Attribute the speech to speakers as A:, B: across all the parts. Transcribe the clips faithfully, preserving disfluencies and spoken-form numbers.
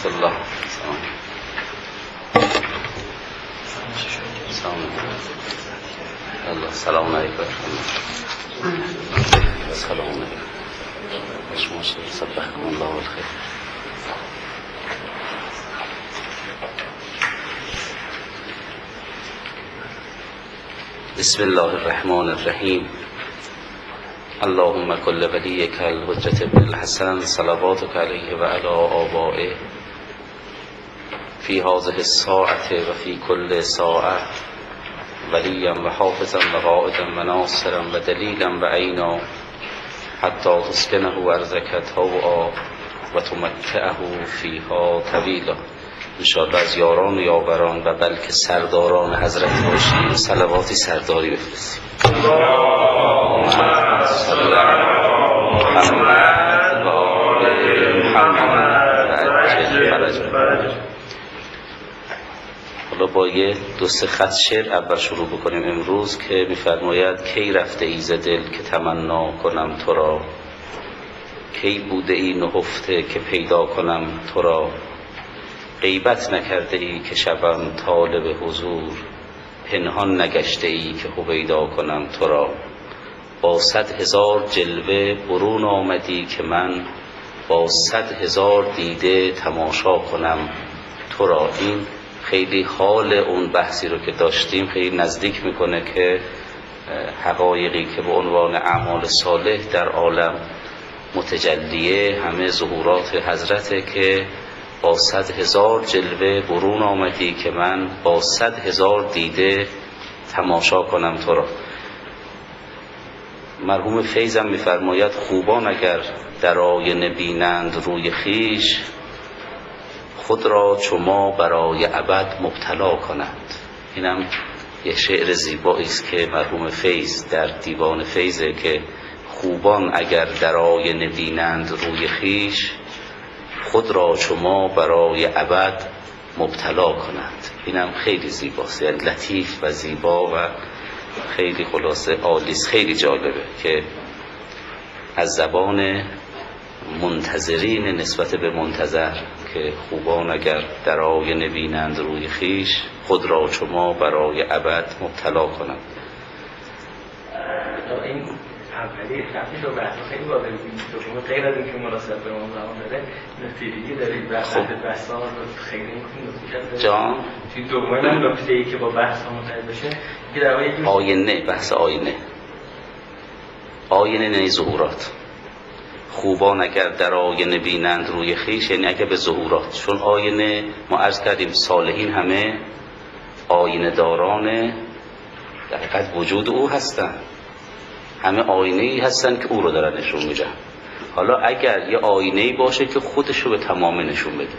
A: ورحمت الله. سلام الله. سلام علیکم. سلام علیکم. شما صبحكم الله بالخير. بسم الله الرحمن الرحیم. اللهم كل وليك الحجة بن الحسن صلواتك عليه وعلى آبائه في هذه الساعة وفي كل ساعة وليا وحافظا وقائدا وناصرا ودليلا وعينا حتى تسكنه أرضك طوعا وتمتعه فيها طويلا. انشاءالله از یاران و یاوران و بلکه سرداران حضرت باشیم صلواتی سرداری بفرستیم. صلی محمد و آل محمد و عجل فرجهم. حالا با یه دو سه خط شعر اول شروع بکنیم امروز که می‌فرماید کی رفته ای ز دل که تمنا کنم تو را، کی بوده ای نهفته که پیدا کنم تو را، غیبت نکرده ای که شبم طالب حضور، پنهان نگشته ای که هویدا کنم تو را، با صد هزار جلوه برون آمدی که من با صد هزار دیده تماشا کنم تو را. این خیلی حال اون بحثی رو که داشتیم خیلی نزدیک میکنه که حقایقی که به عنوان اعمال صالح در عالم متجلیه همه ظهورات حضرته که با صد هزار جلوه برون آمدی که من با صد هزار دیده تماشا کنم تو را. مرحوم فیضم میفرماید خوبان اگر در آینه بینند روی خیش، خود را چو ما برای ابد مبتلا کنند. اینم یه شعر زیبایی است که مرحوم فیض در دیوان فیضه که خوبان اگر در آینه بینند روی خیش، خود را چو ما برای ابد مبتلا کنند. اینم خیلی زیباست، یعنی لطیف و زیبا و خیلی خلاصه عالیست. خیلی جالبه که از زبان منتظرین نسبت به منتظر که خوبان اگر در آینه بینند روی خیش، خود را چو ما برای ابد مبتلا کنند.
B: این اولی خطیش رو بحث خیلی واضح بود. غیر از اینکه مناسب به اون زمان داره نکته دیگه دارید بحث بحثا رو خیلی می‌کنید
A: جان
B: توی دومین نکته‌ای که با بحث مرتبط بشه که در واقع
A: آینه، بحث آینه آینه نه ظهورات. خوبان اگر در آینه بینند روی خیش یعنی اگر به ظهورات، چون آینه ما عرض کردیم صالحین همه آینه داران در حقیقت وجود او هستن، همه آینه‌ای هستن که او رو دارن نشون میدن. حالا اگر یه آینه‌ای باشه که خودش رو به تمام نشون بده،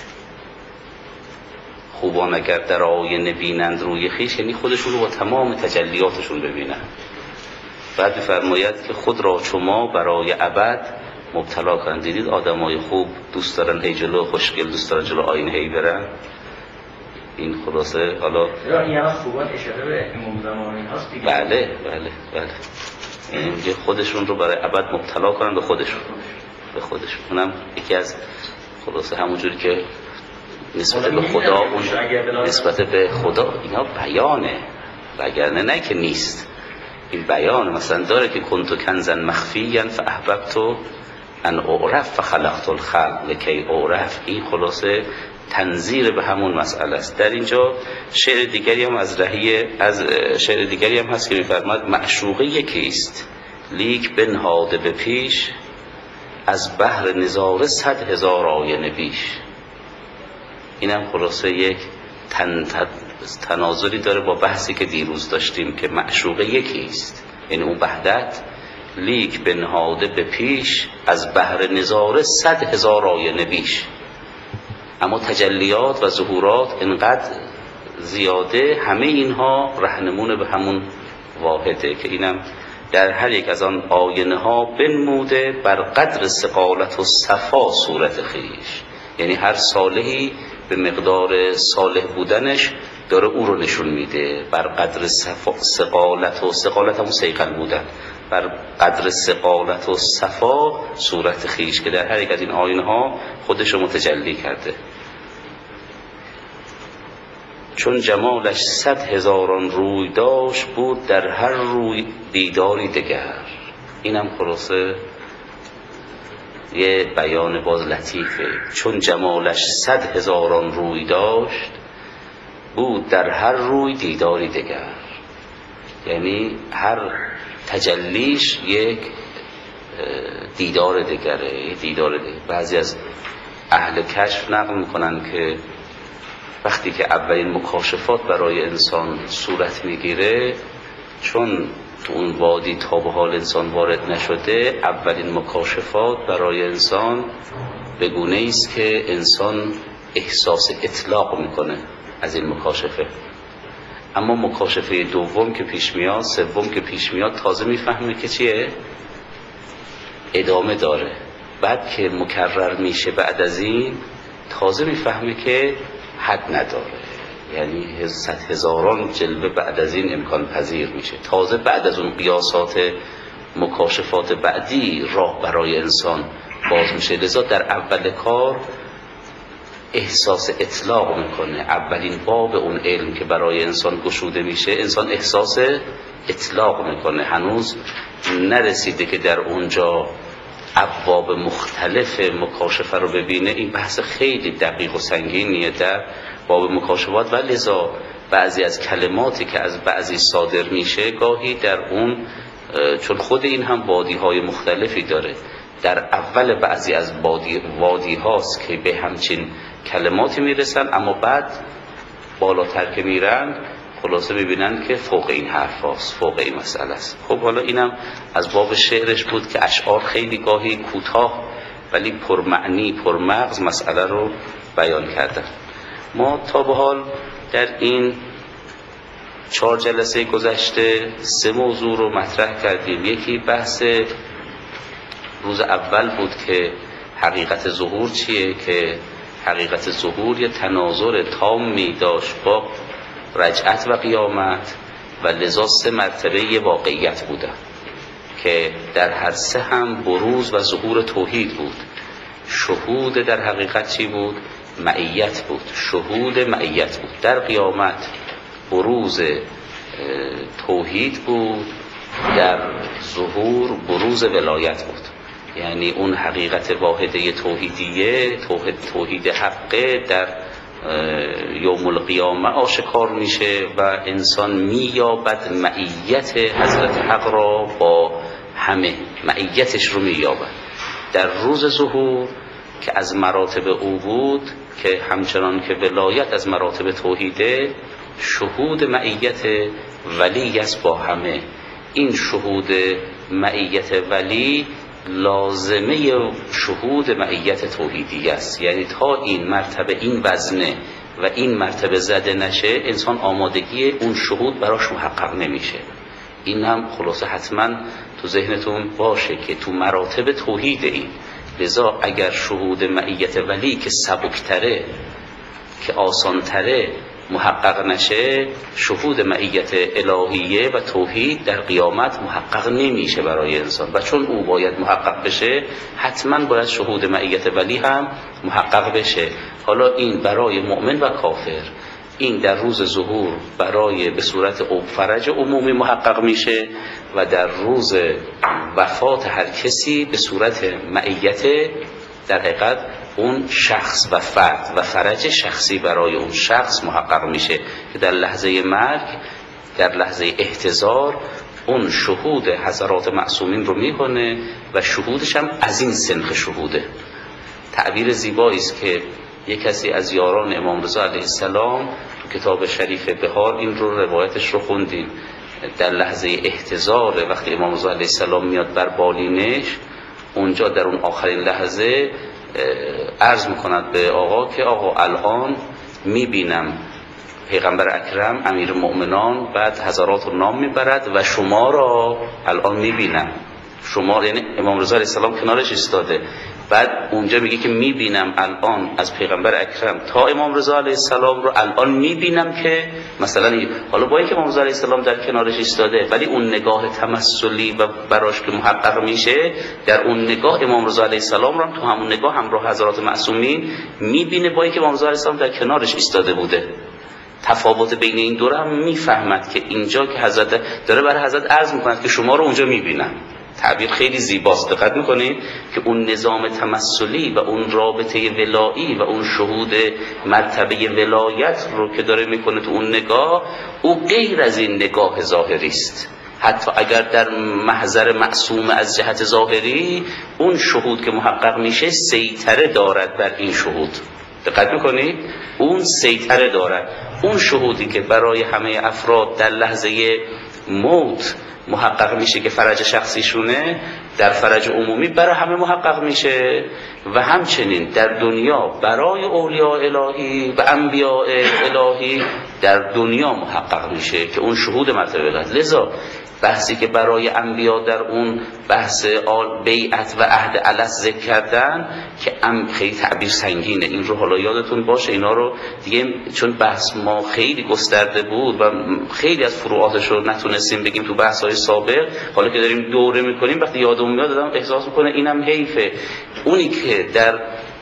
A: خوبان اگر در آینه بینند روی خیش یعنی خودشون رو با تمام تجلیاتشون ببینن. بعد می‌فرماید که خود را چو ما برای ابد مبتلا کنند. دیدید آدمای خوب دوست دارن هی جلو خوشگل، دوست دارن جلو آینه هی برن. این خلاصه حالا
B: این هم خوبان اشاره به امام زمان هست دیگه.
A: بله بله بله اینکه خودشون رو برای ابد مبتلا کنن به خودشون به خودشون. اونم یکی از خلاصه همونجوری که نسبت به خدا، اون نسبت به خدا اینا بیانه، وگرنه نه که نیست. این بیان مثلا داره که کنت کنزا مخفیا فاحببت ان اعرف فخلقت الخلق لکی اعرف. این خلاصه تنظیر به همون مسئله است. در اینجا شعر دیگری هم از رهی از شعر دیگری هم هست که می‌فرماید معشوقه یکی است لیک بنهاده به پیش، از بحر نظاره صد هزار آینه بیش. اینم خلاصه یک تن تناظری داره با بحثی که دیروز داشتیم که معشوقه یکی است، یعنی اون وحدت لیک بنهاده به پیش، از بحر نظاره صد هزار آینه بیش. اما تجلیات و ظهورات انقدر زیاده، همه اینها رهنمون به همون واحده که اینم در هر یک از آن آینه ها بنموده بر قدر ثقالت و صفا صورت خویش. یعنی هر صالحی به مقدار صالح بودنش داره او رو نشون میده بر قدر ثقالت و ثقالت همون صیقل بودن، بر قدر ثقالت و صفا صورت خویش که در هر یک از این آینه ها خودش رو متجلی کرده. چون جمالش صد هزاران روی داشت، بود در هر روی دیداری دگر. اینم خلاصه یه بیان باز لطیفه. چون جمالش صد هزاران روی داشت، بود در هر روی دیداری دگر. یعنی هر تجلیش یک دیدار دگره، یک دیدار دگر. بعضی از اهل کشف نقل میکنن که وقتی که اولین مکاشفات برای انسان صورت میگیره، چون تو اون وادی تا به حال انسان وارد نشده، اولین مکاشفات برای انسان به گونه‌ای است که انسان احساس اطلاق میکنه از این مکاشفه. اما مکاشفه دوم که پیش میاد، سوم که پیش میاد، تازه میفهمه که چیه؟ ادامه داره. بعد که مکرر میشه بعد از این، تازه میفهمه که حد نداره. یعنی صد هزاران جلوه بعد از این امکان پذیر میشه. تازه بعد از اون قیاسات مکاشفات بعدی راه برای انسان باز میشه. لذا در اول کار احساس اطلاق میکنه. اولین باب اون علم که برای انسان گشوده میشه، انسان احساس اطلاق میکنه. هنوز نرسیده که در اونجا ابواب مختلف مکاشفه رو ببینه. این بحث خیلی دقیق و سنگینیه در باب مکاشفات، و لذا بعضی از کلماتی که از بعضی صادر میشه گاهی در اون، چون خود این هم وادی های مختلفی داره، در اول بعضی از وادی, وادی هاست که به همچین کلماتی میرسن، اما بعد بالاتر که میرن خلاصه ببینن که فوق این حرف هاست، فوق این مسئله است. خب حالا اینم از باب شعرش بود که اشعار خیلی گاهی کوتاه ولی پرمعنی پرمغز مسئله رو بیان کردن. ما تا به حال در این چهار جلسه گذشته سه موضوع رو مطرح کردیم. یکی بحث روز اول بود که حقیقت ظهور چیه، که حقیقت ظهور یه تناظر تامی داشت با رجعت و قیامت، و لذا سه مرتبه یه واقعیت بودن که در هر سه هم بروز و ظهور توحید بود. شهود در حقیقت چی بود؟ معیت بود. شهود معیت بود. در قیامت بروز توحید بود، در ظهور بروز ولایت بود. یعنی اون حقیقت واحده توحیدیه، توحید توحید حقه، در یوم القیامه آشکار میشه و انسان مییابد معیت حضرت حق را با همه، معیتش رو مییابد. در روز ظهور که از مراتب او بود، که همچنان که ولایت از مراتب توحیده، شهود معیت ولی است با همه. این شهود معیت ولی لازمه شهود معیت توحیدی است. یعنی تا این مرتبه، این وزنه و این مرتبه زده نشه، انسان آمادگی اون شهود براش محقق نمیشه. این هم خلاصه حتما تو ذهنتون باشه که تو مراتب توحید این. لذا اگر شهود معیت ولی که سبکتره، که آسانتره محقق نشه، شهود معیت الهیه و توحید در قیامت محقق نمیشه برای انسان. و چون او باید محقق بشه، حتما باید شهود معیت ولی هم محقق بشه. حالا این برای مؤمن و کافر، این در روز ظهور برای به صورت او فرج عمومی محقق میشه، و در روز وفات هر کسی به صورت معیت در حقیقت اون شخص و فرد و فرج شخصی برای اون شخص محقق میشه، که در لحظه مرگ، در لحظه احتضار، اون شهود حضرات معصومین رو میکنه و شهودش هم از این سنخ شهوده. تعبیر زیبایی است که یک کسی از یاران امام رضا علیه السلام تو کتاب شریف بهار این رو روایتش رو خوندیم. در لحظه احتضار وقتی امام رضا علیه السلام میاد بر بالینش، اونجا در اون آخرین لحظه عرض میکند به آقا که آقا الان میبینم پیغمبر اکرم امیر مؤمنان بعد حضرات رو نام میبرد و شما را الان میبینم. شما یعنی امام رضا علیه السلام کنارش ایستاده. بعد اونجا میگه که میبینم الان از پیغمبر اکرم تا امام رضا علیه السلام رو الان میبینم، که مثلا حالا با اینکه امام رضا علیه السلام در کنارش ایستاده، ولی اون نگاه تمثلی و براش که محقق میشه، در اون نگاه امام رضا علیه السلام رو تو همون نگاه همراه حضرات معصومین میبینه، با اینکه امام رضا علیه السلام در کنارش ایستاده بوده. تفاوت بین این دو رو هم میفهمد که اینجا که حضرت داره برای حضرت عرض میکند که شما رو اونجا میبینم. تعبیر خیلی زیباست، دقت میکنید که اون نظام تمثلی و اون رابطه ولایی و اون شهود مرتبه ولایت رو که داره میکنه تو اون نگاه، او غیر از این نگاه ظاهری است. حتی اگر در محضر معصوم از جهت ظاهری اون شهود که محقق میشه سیطره دارد بر این شهود. دقت میکنید؟ اون سیطره دارد. اون شهودی که برای همه افراد در لحظه موت محقق میشه که فرج شخصیشونه، در فرج عمومی برای همه محقق میشه و همچنین در دنیا برای اولیاء الهی و انبیاء الهی در دنیا محقق میشه که اون شهود مرتبه ولایت. لذا بحثی که برای انبیا در اون بحث آل بیعت و عهد الست ذکر کردن که ام خیلی تعبیر سنگینه، این رو حالا یادتون باشه. اینا رو دیگه چون بحث ما خیلی گسترده بود و خیلی از فروعاتش رو نتونستیم بگیم تو بحث‌های سابق، حالا که داریم دوره میکنیم وقتی یادم میاد دادم احساس میکنه اینم حیفه. اونی که در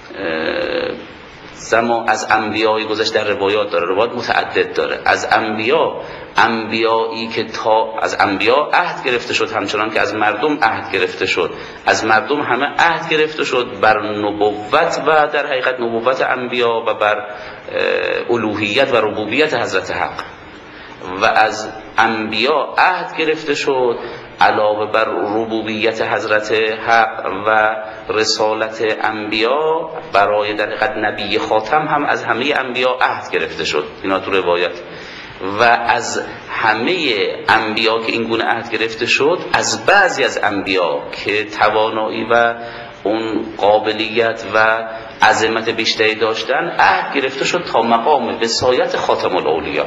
A: زمان از انبیای گذشته در روایات داره، روایات متعدد داره از انبیا، انبیایی که تا از انبیا عهد گرفته شد همچنان که از مردم عهد گرفته شد، از مردم همه عهد گرفته شد بر نبوت و در حقیقت نبوت انبیا و بر الوهیت و ربوبیت حضرت حق، و از انبیا عهد گرفته شد علاوه بر ربوبیت حضرت حق و رسالت انبیا برای در حقیقت نبی خاتم هم از همه انبیا عهد گرفته شد. اینا تو روایت. و از همه انبیا که این گونه عهد گرفته شد، از بعضی از انبیا که توانایی و اون قابلیت و عظمت بیشتری داشتن عهد گرفته شد تا مقام وصایت خاتم الاولیا.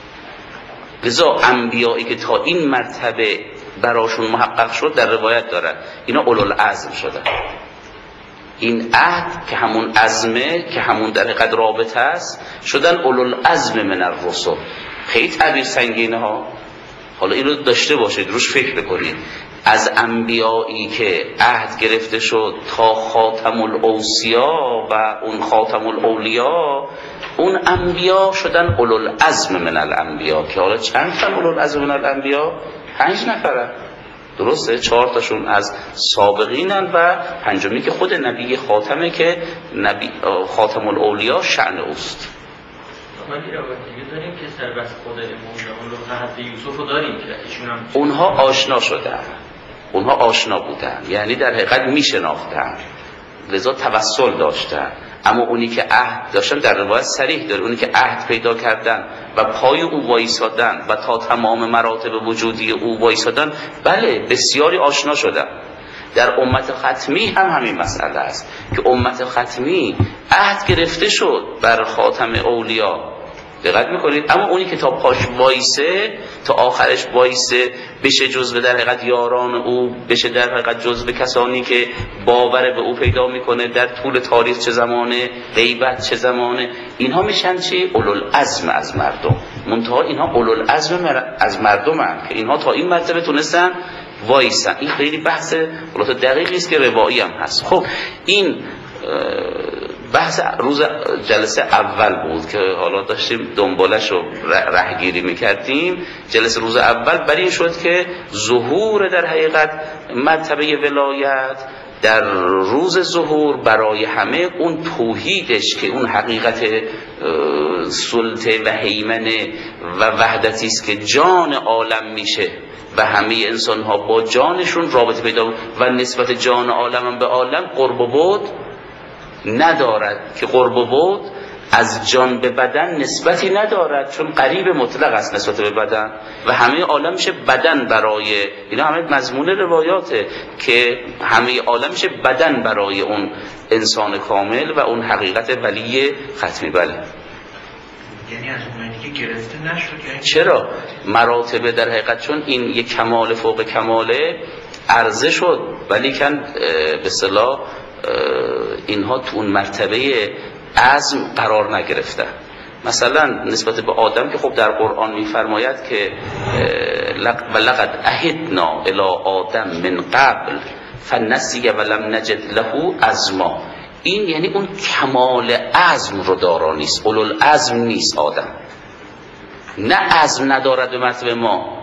A: لذا انبیایی که تا این مرتبه براشون محقق شد در روایت دارن اینا اولوالعزم شدن. این عهد که همون عزمه که همون در حقیقت رابطه است شدن اولوالعزم من الرسل. خیلی تعبیر سنگینه ها، حالا این رو داشته باشید، روش فکر بکنید. از انبیایی که عهد گرفته شد تا خاتم الاوصیا و اون خاتم الاولیا، اون انبیا شدن اولوالعزم من الانبیا که حالا چند تا اولوالعزم من الانبیا؟ پنج نفره، درسته؟ چهار تاشون از سابقینن و پنجمی که خود نبی خاتمه که نبی خاتم الاولیا شأن اوست.
B: ولی روایتی داریم که سربست خود امام رو حضرت یوسف رو داریم که ایشون هم
A: اونها آشنا شدن، اونها آشنا بودن، یعنی در حقیقت میشناختن، لذا توسل داشتن. اما اونی که عهد داشتن در روایت صریح داره، اونی که عهد پیدا کردن و پای او وایسادن و تا تمام مراتب وجودی او وایسادن، بله بسیاری آشنا شدن. در امت ختمی هم همین مسئله است که امت ختمی عهد گرفته شد بر خاتم اولیا، دقت میکنید، اما اونی که تا پاش وایسه تا آخرش وایسه بشه جزو در حقیقت یاران او، بشه در حقیقت جزو کسانی که باور به او پیدا میکنه در طول تاریخ، چه زمانه غیبت چه زمانه، اینها میشن چی؟ اولوالعزم از مردم. منتها اینها اولوالعزم از مردم هم که اینها تا این مرتبه تونستن وایسن. این خیلی بحث البته دقیقی است که روایی هم هست. خب این بحث روز جلسه اول بود که حالا داشتیم دنبالش رو رهگیری میکردیم. جلسه روز اول برای این شد که ظهور در حقیقت مرتبه ولایت در روز ظهور برای همه اون توحیدش که اون حقیقت سلطه و هیمنه و وحدتی است که جان عالم میشه و همه انسان ها با جانشون رابطه پیدا و نسبت جان عالم به عالم قرب و بعد ندارد که قرب و بعد از جان به بدن نسبتی ندارد، چون قریب مطلق است نسبت به بدن و همه عالم میشه بدن برای اینا. همه مضمون روایاته که همه عالم میشه بدن برای اون انسان کامل و اون حقیقت ولی ختمی. بله
B: یعنی از اونایی که گرفته نشد یعنی
A: چرا؟ مراتب در حقیقت چون این یک کمال فوق کماله عرضه شد، ولی کن به اصطلاح اینها تو اون مرتبه عزم قرار نگرفتن. مثلا نسبت به آدم که خب در قرآن میفرماید که لقد عهدنا الی آدم من قبل فنسی ولم نجد له عزما. این یعنی اون کمال عزم رو دارا نیست، اولوالعزم نیست آدم. نه عزم ندارد به مرتبه ما،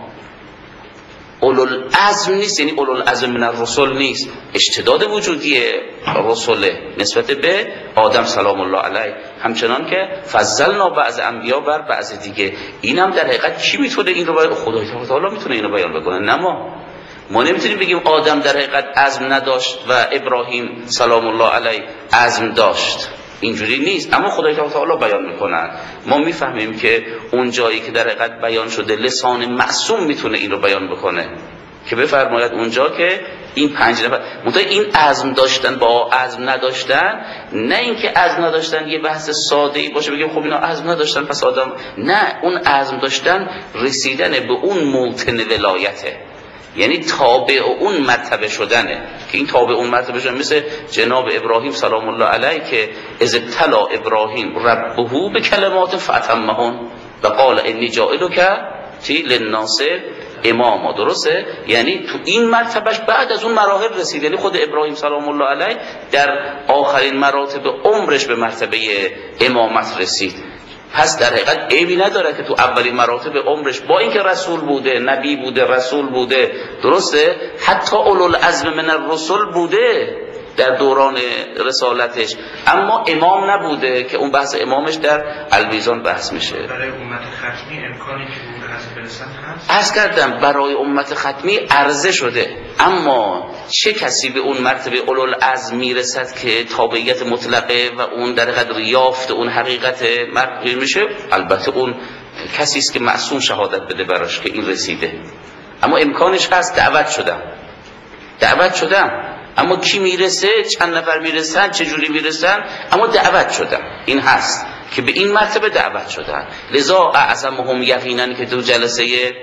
A: اولوالعزم نیست، یعنی اولوالعزم من الرسل نیست، اشتداد وجودی رسل نسبت به آدم سلام الله علیه، همچنان که فضلنا بعض انبیا بر بعض دیگه. اینم در حقیقت کی میتونه این رو بیان؟ خدای تعالی میتونه این رو بیان بکنه، نه ما. ما نمیتونیم بگیم آدم در حقیقت عزم نداشت و ابراهیم سلام الله علیه عزم داشت، اینجوری نیست، اما خدای تعالی بیان میکنن. ما میفهمیم که اون جایی که در حقیقت بیان شده لسان معصوم میتونه این رو بیان بکنه که بفرماید اونجا که این پنج نفر منتها این عزم داشتن با عزم نداشتن، نه اینکه عزم نداشتن یه بحث ساده ای باشه بگیم خب اینا عزم نداشتن پس آدم، نه، اون عزم داشتن رسیدن به اون موطن ولایته، یعنی تابع اون مرتبه شدنه که این تابع اون مرتبه شدن، مثل جناب ابراهیم سلام الله علیه که اذ ابتلی ابراهیم ربه به کلمات فاتمهن و قال انی جاعلک للناس اماما. درسته؟ یعنی تو این مرتبهش بعد از اون مراحل رسید، یعنی خود ابراهیم سلام الله علیه در آخرین مراتب عمرش به مرتبه امامت رسید. پس در حقیقت عیبی نداره که تو اولین مراتب عمرش با اینکه رسول بوده، نبی بوده، رسول بوده، درسته، حتی اولوالعزم من الرسل بوده در دوران رسالتش، اما امام نبوده که اون بحث امامش در المیزان بحث میشه.
C: برای امت ختمی امکانی که اون حذف برسن هست؟
A: عرض کردم برای امت ختمی عرضه شده، اما چه کسی به اون مرتبه اولوالعزم میرسد که تابعیت مطلقه و اون در قدر یافت اون حقیقت مرتبه میشه؟ البته اون کسی است که معصوم شهادت بده براش که این رسیده. اما امکانش هست، دعوت شدم دعوت شدم اما کی میرسه، چند نفر میرسن، چه جوری میرسن، اما دعوت شدن، این هست که به این مرتبه دعوت شدن. لذا اعظمهم یقینا که تو جلسه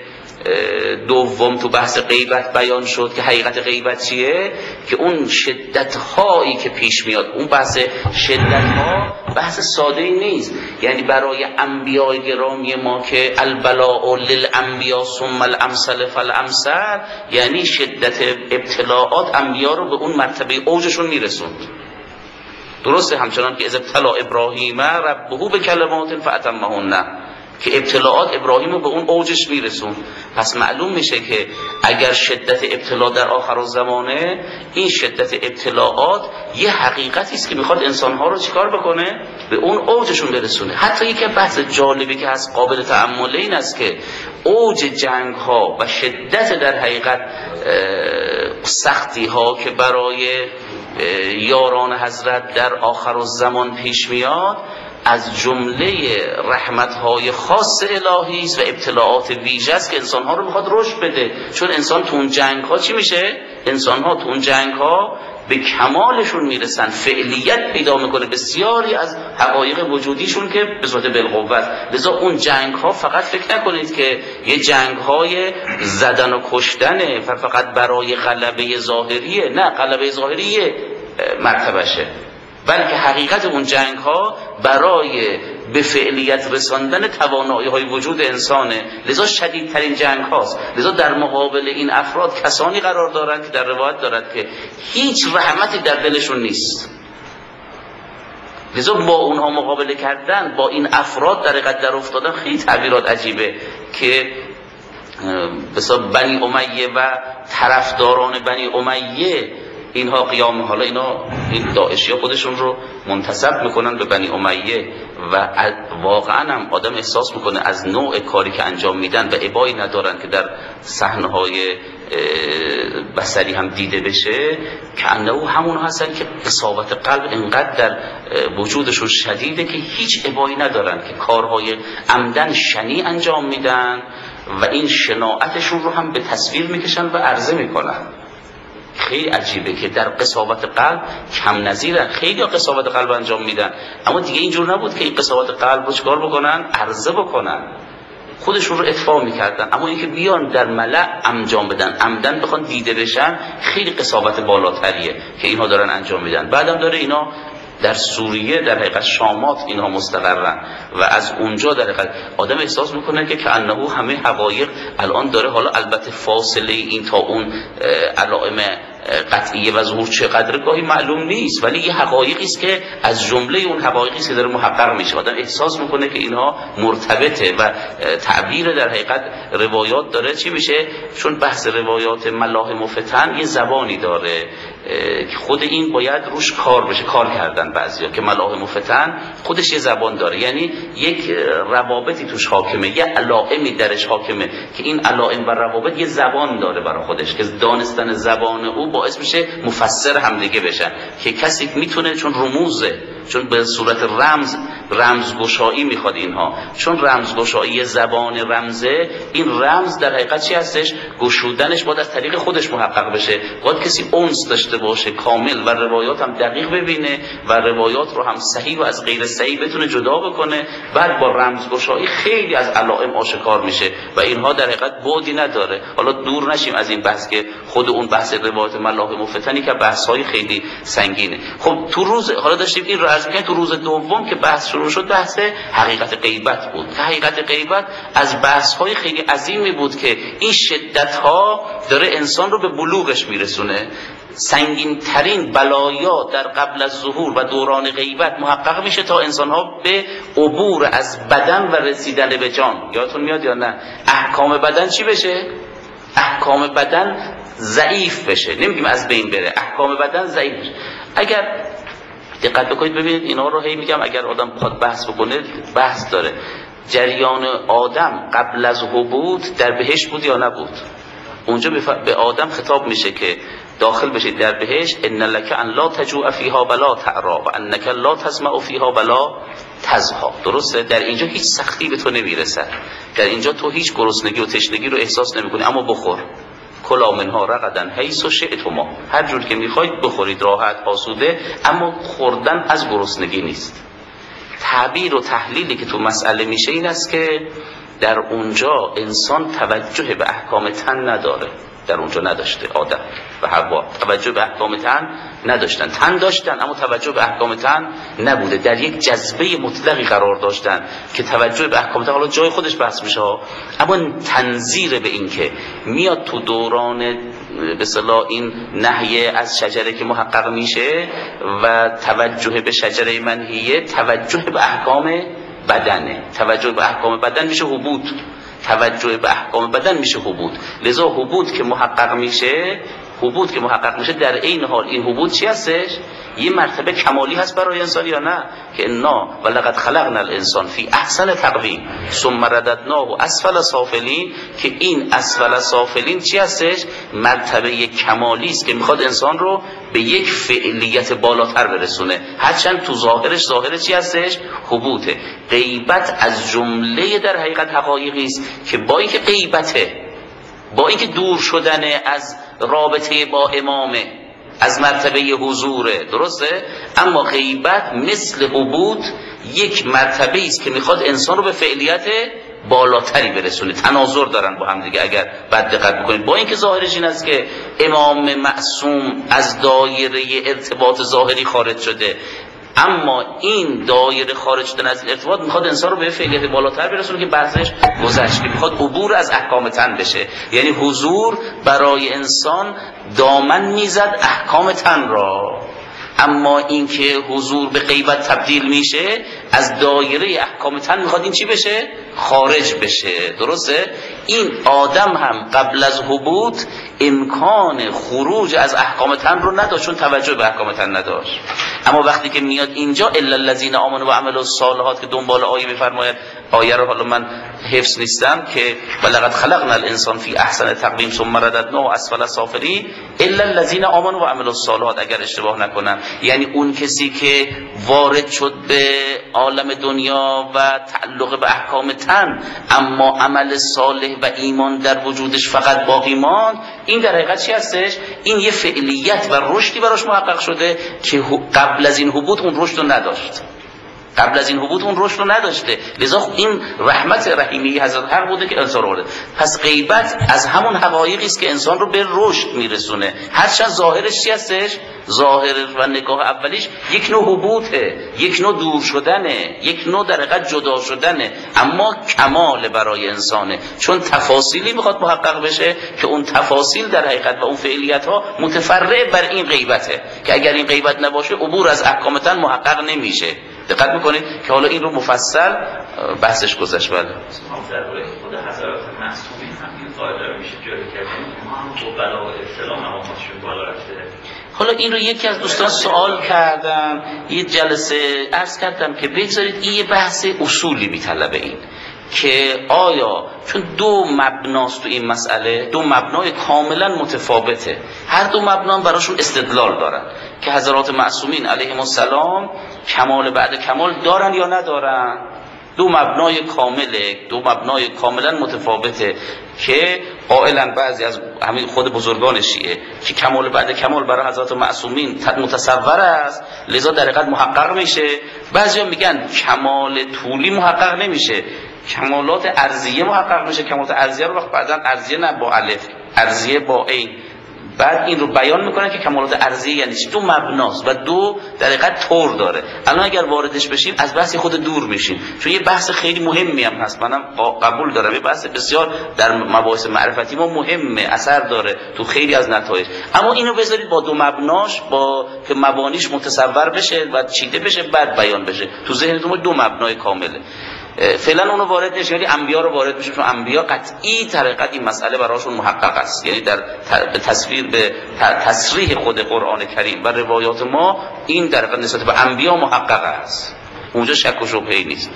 A: دوم تو بحث غیبت بیان شد که حقیقت غیبت چیه، که اون شدت هایی که پیش میاد، اون بحث شدت ها بحث ساده ای نیست، یعنی برای انبیاء گرامی ما که البلاء للانبیاء ثم الامثل فالامثل، یعنی شدت ابتلاعات انبیا رو به اون مرتبه اوجشون میرسوند. درسته؟ همچنان که از ابتلا ابراهیم ربه به کلمات فاتمهن، که ابتلاعات ابراهیم رو به اون اوجش میرسون. پس معلوم میشه که اگر شدت ابتلا در آخر الزمانه، این شدت ابتلاعات یه حقیقتی است که میخواد انسانها رو چیکار بکنه؟ به اون اوجشون برسونه. حتی یک بحث جالبی که هست قابل تأمل این است که اوج جنگ ها و شدت در حقیقت سختی ها که برای یاران حضرت در آخر الزمان پیش میاد، از جمله رحمت‌های خاص الهی است و ابتلاعات ویژه است که انسان‌ها رو می‌خواد رشد بده. چون انسان تو اون جنگ‌ها چی میشه؟ انسان‌ها تو اون جنگ‌ها به کمالشون میرسن، فعلیت پیدا میکنه بسیاری از حقایق وجودیشون که به صورت بالقوت. لذا اون جنگ‌ها فقط فکر نکنید که یه جنگ‌های زدن و کشتنه فقط برای غلبه ظاهریه، نه، غلبه ظاهریه مرتبشه، بلکه حقیقت اون جنگ ها برای به فعلیت رساندن توانایی های وجود انسانه. لذا شدیدترین جنگ هاست. لذا در مقابل این افراد کسانی قرار دارند که در روایت دارد که هیچ رحمتی در دلشون نیست. لذا با اونها مقابله کردن، با این افراد در حقیقت در افتادن خیلی تعبیرات عجیبه که بسا بنی امیه و طرفداران بنی امیه اینها قیام، حالا اینا این داعشی ها خودشون رو منتسب میکنن به بنی امیه و واقعا هم آدم احساس میکنه از نوع کاری که انجام میدن و ابایی ندارن که در صحنه‌های بصری هم دیده بشه، که انه همون هستن که قساوت قلب انقدر در وجودشون شدیده که هیچ ابایی ندارن، که کارهای عمدن شنیع انجام میدن و این شناعتشون رو هم به تصویر میکشن و عرضه میکنن. خیلی عجیبه که در قساوت قلب کم نظیرن. خیلی قساوت قلب انجام میدن، اما دیگه اینجور نبود که این قساوت قلب رو چکار بکنن؟ عرضه بکنن، خودشون رو اطفاء میکردن. اما اینکه بیان در ملأ انجام بدن، عمدن بخوان دیده بشن، خیلی قساوت بالاتریه که اینها دارن انجام میدن. بعدم داره اینا در سوریه، در حقیقت شامات اینها مستقرن و از اونجا در حقیقت آدم احساس میکنه که کأنه همه حقایق الان داره، حالا البته فاصله این تا اون علائم قطعیه و ظهور چقدر گاهی معلوم نیست، ولی یه حقایقی است که از جمله اون حقایقی است که داره محقق میشه. آدم احساس میکنه که اینها مرتبطه و تعبیر در حقیقت روایات داره چی میشه، چون بحث روایات ملاحم و فتن یه زبانی داره که خود این باید روش کار بشه، کار کردن بعضیا که ملاحم و فتن خودش یه زبان داره، یعنی یک روابطی توش حاکمه، یه علائمی درش حاکمه که این علائم و روابط یه زبان داره برای خودش که دانستن زبان او باعث میشه مفسر همدیگه بشن، که کسی میتونه چون رموزه، چون به صورت رمز رمزگشایی میخواد اینها، چون رمزگشایی زبان رمزه، این رمز در حقیقت چی هستش؟ گشودنش باید از طریق خودش محقق بشه، باید کسی اونس داشته باشه کامل و روایات هم دقیق ببینه و روایات رو هم صحیح و از غیر صحیح بتونه جدا بکنه، بعد با رمزگشایی خیلی از علائم آشکار میشه و اینها در حقیقت بعدی نداره. حالا دور نشیم از این بحث که خود اون بحث روایات ملاحم و فتنی که بحث‌های خیلی سنگینه. خب تو روز حالا داشتیم این رو عرض می‌کردم، تو روز دوم که بحث شروع شد بحث حقیقت غیبت بود. حقیقت غیبت از بحث‌های خیلی عظیمی بود که این شدت‌ها داره انسان رو به بلوغش میرسونه. سنگین ترین بلایا در قبل از ظهور و دوران غیبت محقق میشه تا انسان‌ها به عبور از بدن و رسیدن به جان. یادتون میاد یا نه؟ احکام بدن چی بشه؟ احکام بدن ضعیف بشه، نمیگیم از بین بره، احکام بدن ضعیف بشه. اگر دقت بکنید ببینید اینا رو هی میگم، اگر آدم بخواد بحث بکنه بحث داره. جریان آدم قبل از هبوط در بهشت بود یا نبود؟ اونجا به آدم خطاب میشه که داخل بشید در بهشت، ان لک ان لا تجوع فیها ولا تعرا و انک لا تظمأ فیها ولا تضحا. درسته؟ در اینجا هیچ سختی به تو نمیرسد، در اینجا تو هیچ گرسنگی و تشنگی رو احساس نمیکنی، اما بخور. کلا منها رغدا حیث شئتما، هر جور که میخواید بخورید راحت آسوده، اما خوردن از گرسنگی نیست. تعبیر و تحلیلی که تو مسئله میشه این است که در اونجا انسان توجه به احکام تن نداره، در اونجا نداشته آدم و حوا توجه به احکام تن نداشتن، تن داشتن اما توجه به احکام تن نبوده، در یک جذبه مطلقی قرار داشتن که توجه به احکام تن حالا جای خودش بحث میشه، اما تنظیر به این که میاد تو دوران به اصطلاح این نهی از شجره که محقق میشه و توجه به شجره منهیه، توجه به احکام بدنه، توجه به احکام بدن میشه حبوط، توجه به احکام بدن میشه حبوط. لذا حبوط که محقق میشه، حبوط که محقق میشه در این حال این حبوط چی هستش؟ یه مرتبه کمالی هست برای انسان یا نه؟ که انا ولقد خلقنا الانسان فی احسن تقویم ثم رددناه اسفل سافلین، که این اسفل سافلین چی هستش؟ مرتبه کمالی است که میخواد انسان رو به یک فعلیت بالاتر برسونه، هرچند تو ظاهرش ظاهرش چی هستش؟ حبوطه. غیبت از جمله در حقیقت حقایقی است که با اینکه غیبته، با اینکه دور شدن از رابطه با امامه، از مرتبه حضوره، درسته؟ اما غیبت مثل حبوط یک مرتبه است که میخواد انسان رو به فعلیت بالاتری برسونه، تناظر دارن با هم دیگه. اگر بعد دقت بکنید، با اینکه ظاهرش این است که امام معصوم از دایره ارتباط ظاهری خارج شده، اما این دایره خارج شدن از ارتباط میخواد انسان رو به فعلیت بالاتر برسونه که بعضیش گذشت، که میخواد عبور از احکام تن بشه. یعنی حضور برای انسان دامن میزد احکام تن را، اما اینکه حضور به غیبت تبدیل میشه، از دایره احکام تن میخواد این چی بشه؟ خارج بشه. درسته؟ این آدم هم قبل از حبوط امکان خروج از احکام تن رو نداشت، چون توجه به احکام تن نداشت. اما وقتی که میاد اینجا الا الذین آمنوا و عملوا الصالحات که دنبال آیه میفرماید، آیه رو حالا من حفظ نیستم، که ولقد خلقنا الانسان فی احسن تقویم ثم رددناه اسفل سافلین الا الذین آمنوا و عملوا الصالحات، اگر اشتباه نکنم. یعنی اون کسی که وارد شد به عالم دنیا و تعلق به احکام تن، اما عمل صالح و ایمان در وجودش فقط باقی ماند، این در حقیقت چی هستش؟ این یه فعلیت و رشدی براش محقق شده که قبل از این حبوط اون رشد رو نداشت، قبل از این حبوط اون رشد رو نداشته. لذا این رحمت رحیمی حضرت حق بوده که انسان رو آورده. پس غیبت از همون حقایقی است که انسان رو به رشد میرسونه، هرچند ظاهرش چی هستش؟ ظاهر و نگاه اولیش یک نوع حبوطه، یک نوع دور شدنه، یک نوع در حقیقت جدا شدنه، اما کمال برای انسانه، چون تفاصیلی میخواد محقق بشه که اون تفاصیل در حقیقت و اون فعلیت ها متفرع بر این غیبته که اگر این غیبت نباشه عبور از احکام تن محقق نمیشه. دقت میکنید که حالا این رو مفصل بحثش گذشت. بله
D: خود حضرات معصومین هم این قاعده رو میشه جاری کرد، ما هم با بلا و ابتلا مقاماتشون بالا رفته.
A: حالا این رو یکی از دوستان سوال کردن، یه جلسه عرض کردم که بگذارید این یه بحث اصولی میطلبه، این که آیا چون دو مبناست تو این مسئله، دو مبنای کاملا متفاوته، هر دو مبنا براشون استدلال دارن که حضرات معصومین علیهم السلام کمال بعد کمال دارن یا ندارن. دو مبنای کامله، دو مبنای کاملا متفاوته که قائلا بعضی از همین خود بزرگان شیعه که کمال بعد کمال برای حضرات معصومین متصور است، لذا در حقیقت محقق میشه. بعضیا میگن کمال طولی محقق نمیشه، کمالات ارضیه محقق میشه. کمالات ارضیه رو وقت بعدن ارضیه نه با الف، ارضیه با عین، بعد این رو بیان میکنن که کمالات ارضیه یعنی چی. دو مبناست و دو در حقیقت طور داره. الان اگر واردش بشیم از بحث خود دور میشیم، چون یه بحث خیلی مهمی هم هست، منم قبول دارم یه بحث بسیار در مباحث معرفتی ما مهمه، اثر داره تو خیلی از نتایج. اما اینو بذارید با دو مبناش، با که مبانیش متصور بشه و چیده بشه بعد بیان بشه تو ذهنتون، دو مبنای کامله. فعلا اونو وارد نشه، یعنی انبیا رو وارد بشه، چون انبیا قطعی طریقت این مسئله براشون محقق است. یعنی در تصویر به تصریح خود قرآن کریم و روایات ما این در حقیقت نسبت به انبیا محقق است، اونجا شک و شبهه‌ای نیست.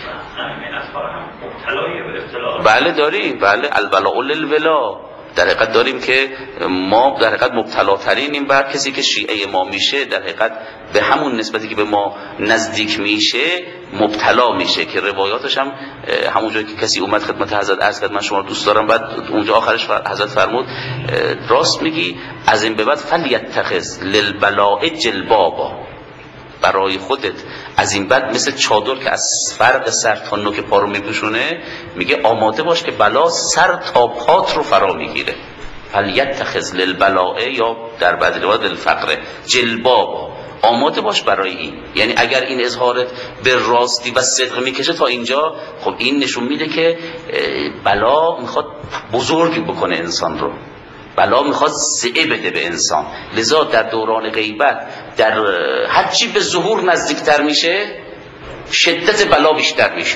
A: بله داریم، بله البلاء للولا، در حقیقت داریم که ما در حقیقت مبتلا ترینیم بر کسی که شیعه ما میشه، در حقیقت به همون نسبتی که به ما نزدیک میشه مبتلا میشه، که روایاتش هم همونجا که کسی اومد خدمت حضرت عرض کرد من شما رو دوست دارم، بعد اونجا آخرش حضرت فرمود راست میگی، از این به بعد فلیتخذ للبلاء جلبابا، برای خودت از این بعد مثل چادر که از فرق سر تا نوک پا رو میپوشونه، میگه آماده باش که بلا سر تا پات رو فرا میگیره. فلیتخذ للبلاء، یا در بعضی روایات للفقر جلبابا، آماده باش برای این. یعنی اگر این اظهارت به راستی و صدق میکشه تا اینجا، خب این نشون میده که بلا میخواد بزرگ بکنه انسان رو، بلا میخواد سعه بده به انسان. لذا در دوران غیبت در هرچی به ظهور نزدیکتر میشه شدت بلا بیشتر میشه.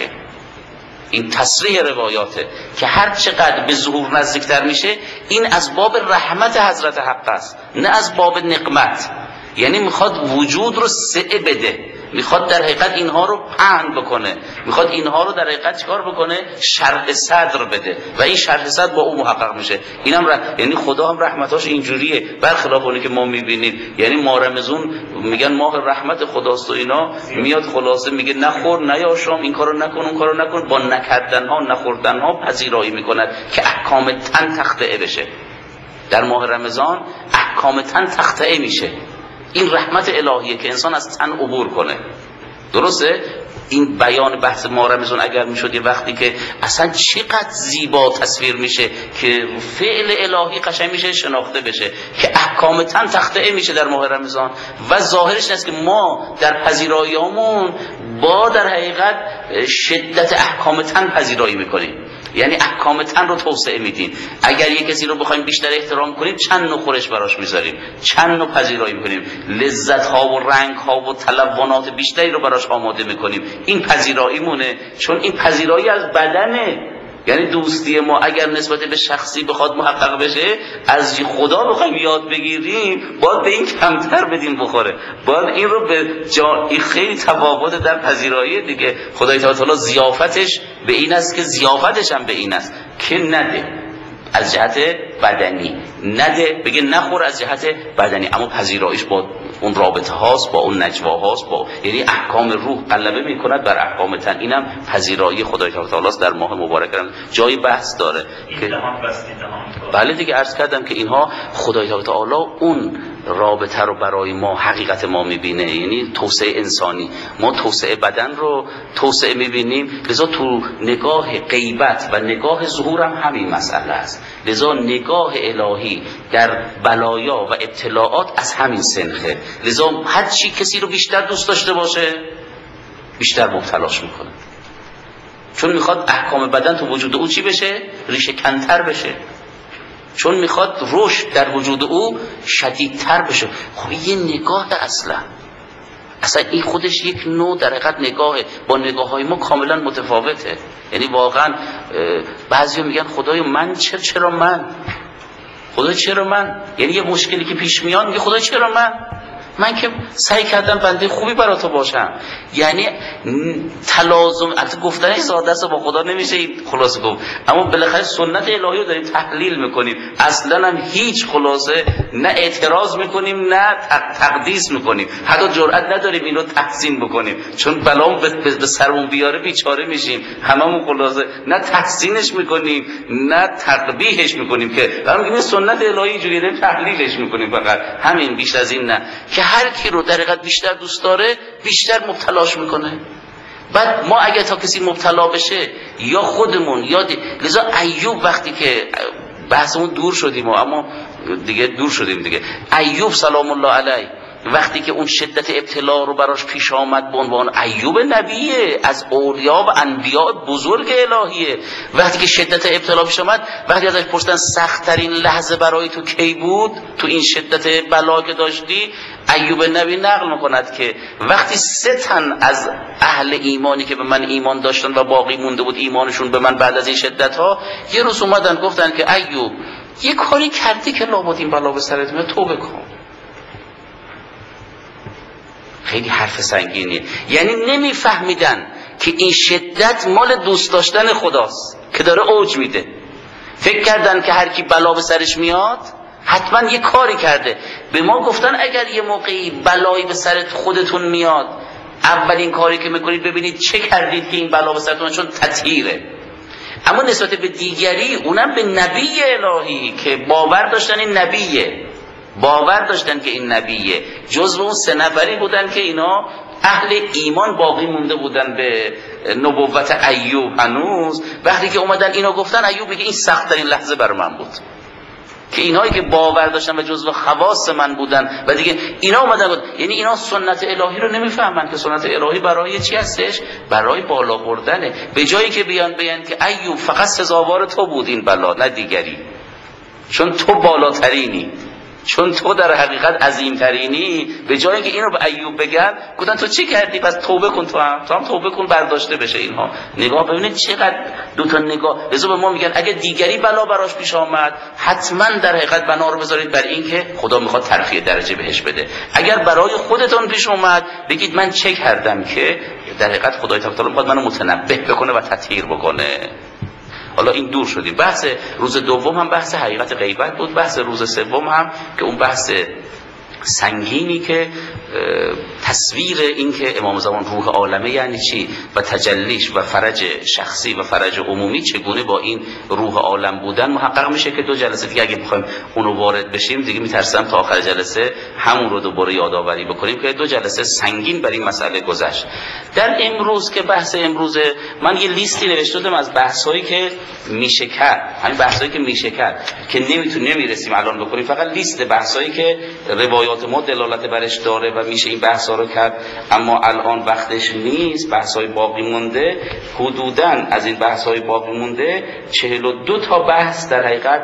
A: این تصریح روایاته که هر چقدر به ظهور نزدیکتر میشه این از باب رحمت حضرت حق است، نه از باب نقمت. یعنی میخواد وجود رو سعه بده، میخواد در حقیقت اینها رو پهن بکنه، میخواد اینها رو در حقیقت چکار بکنه، شرح صدر بده و این شرح صدر با او محقق میشه. اینم ر... یعنی خدا هم رحمتاش اینجوریه، برخلاف اونی که ما میبینیم. یعنی ماه رمضان میگن ماه رحمت خداست و اینا، میاد خلاصه میگه نخور نیاشام، این کارو نکن اون کارو نکن، با نکردن ها نخوردن ها پذیرایی میکند که احکام تن تخطئه بشه. در ماه رمضان احکام تن تخطئه میشه. این رحمت الهیه که انسان از تن عبور کنه. درسته؟ این بیان بحث ماه رمضان اگر میشد یه وقتی که اصلا چقدر زیبا تصویر میشه که فعل الهی قشنگ میشه شناخته بشه که احکام تن تخطئه میشه در ماه رمضان، و ظاهرش است که ما در پذیراییامون با در حقیقت شدت احکام تن پذیرایی میکنیم، یعنی احکام تن رو توسعه میدیم. اگر یک کسی رو بخوایم بیشتر احترام کنیم چند نوع خورش براش میذاریم، چند نوع پذیرایی میکنیم، لذت ها و رنگ ها و تلونات بیشتری رو براش آماده میکنیم. این پذیرایی مونه، چون این پذیرایی از بدنه. یعنی دوستی ما اگر نسبت به شخصی بخواد محقق بشه، از خدا بخوایم یاد بگیریم، باید به این کمتر بدیم بخوره، باید این رو به جا... این خیلی تفاوت در پذیرایی دیگه. خدای تعالی ضیافتش به این است که ضیافتش هم به این است که نده از جهت بدنی، نده بگه نخور از جهت بدنی، اما پذیراییش با اون رابطه هاست، با اون نجوا هاست، با یعنی احکام روح غلبه میکند بر احکام تن. اینم پذیرایی خدای تعالی است در ماه مبارک. جای بحث داره که بله دیگه عرض کردم که اینها خدای تعالی اون رابطه رو برای ما حقیقت ما میبینه، یعنی توسعه انسانی. ما توسعه بدن رو توسعه میبینیم، لذا تو نگاه غیبت و نگاه ظهور هم همین مسئله است. لذا نگاه الهی در بلایا و ابتلاعات از همین سنخه. لذا هر چی کسی رو بیشتر دوست داشته باشه بیشتر مبتلاش میکنه، چون میخواد احکام بدن تو وجود او چی بشه؟ ریشه کنتر بشه، چون میخواد رشد در وجود او شدیدتر بشه. خب یه نگاه اصلا اصلا این خودش یک نوع در حقیقت نگاهه، با نگاه های ما کاملا متفاوته. یعنی واقعا بعضی میگن خدای من چرا چرا من خدای چرا من، یعنی یه مشکلی که پیش میاد میگه خدای چرا من من که سعی کردم بنده خوبی برای تو باشم. یعنی تلازم، البته گفتنش ساده است با خدا نمیشه خلاصه گفت، اما بالاخره سنت الهی رو داریم تحلیل میکنیم، اصلا هم هیچ خلاصه نه اعتراض میکنیم نه تقدیس میکنیم، حتی جرئت نداریم اینو تحسین بکنیم، چون بلام به سرمون بیاره بیچاره میشیم هممون خلاصه، نه تحسینش میکنیم نه تقبیحش میکنیم، که ما میگیم سنت الهی اینجوریه داریم تحلیلش میکنیم فقط همین، بیشتر از این نه. که هر کی رو در حقیقت بیشتر دوست داره بیشتر مبتلاش میکنه. بعد ما اگه تا کسی مبتلا بشه یا خودمون یا دی... لذا ایوب وقتی که بحثمون دور شدیم اما دیگه دور شدیم دیگه، ایوب سلام الله علیه وقتی که اون شدت ابتلا رو براش پیش آمد به عنوان ایوب نبیه، از اولیاء و انبیاء بزرگ الهیه، وقتی که شدت ابتلا پیش آمد، وقتی ازش پرسیدن سخت ترین لحظه برای تو کی بود تو این شدت بلا که داشتی، ایوب نبی نقل میکند که وقتی سه تن از اهل ایمانی که به من ایمان داشتن و باقی مونده بود ایمانشون به من بعد از این شدت ها، یه روز اومدن گفتن که ایوب یه کاری کردی که لابد این بلا به سرت میاد، توبه کن. خیلی حرف سنگینیه. یعنی نمیفهمیدن که این شدت مال دوست داشتن خداست که داره اوج میده. فکر کردن که هر کی بلا به سرش میاد حتما یه کاری کرده. به ما گفتن اگر یه موقعی بلایی به سرت خودتون میاد، اولین کاری که میکنید ببینید چه کردید که این بلا به سرتون، چون تطهیره. اما نسبت به دیگری، اونم به نبی الهی که باور داشتن این نبیه، باور داشتن که این نبیه، جزو اون سه نفری بودن که اینا اهل ایمان باقی مونده بودن به نبوت ایوب هنوز. وقتی که اومدن اینا گفتن، ایوب میگه این سخت ترین لحظه بر من بود که اینایی که باور داشتن و جزو خواص من بودن و دیگه اینا اومدن بود. یعنی اینا سنت الهی رو نمیفهمن که سنت الهی برای چی هستش؟ برای بالا بردنه. به جایی که بیان بیان که ایوب فقط سزاوار تو بود این بلا نه دیگری، چون تو بالاترینی، چون تو در حقیقت عظیمترینی، به جایی که اینو به ایوب بگن گفتن تو چی کردی؟ پس توبه کن، تو هم تو هم توبه کن، برداشته بشه اینها. نگاه ببینید چقدر دو تا نگاه. لذا به ما میگن اگه دیگری بلا براش پیش آمد حتما در حقیقت بنا رو بذارید بر این که خدا میخواد ترفیع درجه بهش بده. اگر برای خودتون پیش اومد بگید من چه کردم که در حقیقت خدای تعالی میخواد منو متنبه بکنه و تطهیر بکنه. حالا این دور شدیم. بحث روز دوم هم بحث حقیقت غیبت بود. بحث روز سوم هم که اون بحث سنگینی که تصویر این که امام زمان روح عالمه یعنی چی و تجلیش و فرج شخصی و فرج عمومی چگونه با این روح عالم بودن محقق میشه که دو جلسه دیگه اگه بخوایم اونو وارد بشیم دیگه میترسم تا آخر جلسه همون رو دوباره یادآوری بکنیم که دو جلسه سنگین بر این مسئله گذشت. در امروز که بحث امروز من یه لیستی نوشته بودم از بحثایی که میشه کرد، همین بحثایی که میشه کرد که نمیتونیم نمیرسیم الان بکنیم، فقط لیست بحثایی که روایات ما دلالت برش داره و میشه این بحثا رو کرد، اما الان وقتش نیست. بحثای باقی مونده، حدوداً از این بحثای باقی مونده چهل و دو تا بحث در حقیقت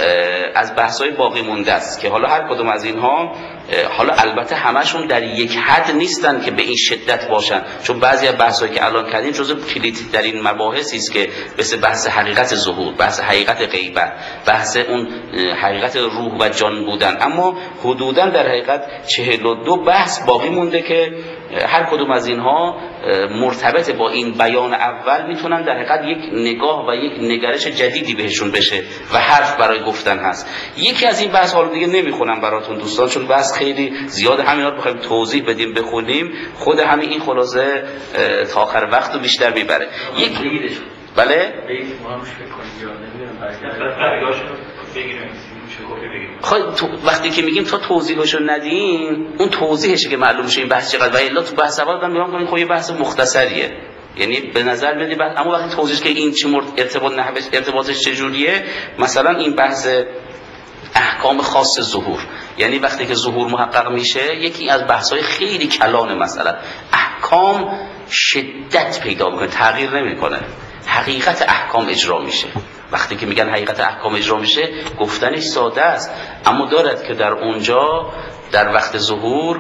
A: از بحثای باقی مونده است که حالا هر کدوم از اینها، حالا البته همشون در یک حد نیستن که به این شدت باشن، چون بعضی از بحثایی که الان کردیم جزو کلید در این مباحثی است که مثل بحث حقیقت ظهور، بحث حقیقت غیبت، بحث اون حقیقت روح و جان بودن، اما حدوداً در حقیقت چهل و دو بحث باقی مونده که هر کدوم از اینها مرتبط با این بیان اول میتونن در حقیقت یک نگاه و یک نگرش جدیدی بهشون بشه و حرف برای گفتن هست. یکی از این بحث حالا دیگه نمیخونم براتون دوستان، چون بحث خیلی زیاد، همینا رو بخوایم توضیح بدیم بخونیم خود همین این خلاصه تا آخر وقت رو بیشتر میبره. یک بله
B: ما هم فکر کنیم یا نمیدونم
D: برگاشت بگیریم چه گفتی
A: خب تو وقتی که میگیم تا توضیحشو ندین، اون توضیحشه که معلوم میشه این بحث چقدر، و الا تو بحث اول دارم میگم خب یه بحث مختصریه، یعنی به نظر میاد بحث، اما وقتی توضیحش که این چی ارتباط نحوش ارتباطش چجوریه، مثلا این بحث احکام خاص ظهور، یعنی وقتی که ظهور محقق میشه یکی از بحث‌های خیلی کلان، مثلا احکام شدت پیدا میکنه، تغییر نمیکنه، حقیقت احکام اجرا میشه. وقتی که میگن حقیقت احکام اجرا میشه گفتنش ساده است، اما دارد که در اونجا در وقت ظهور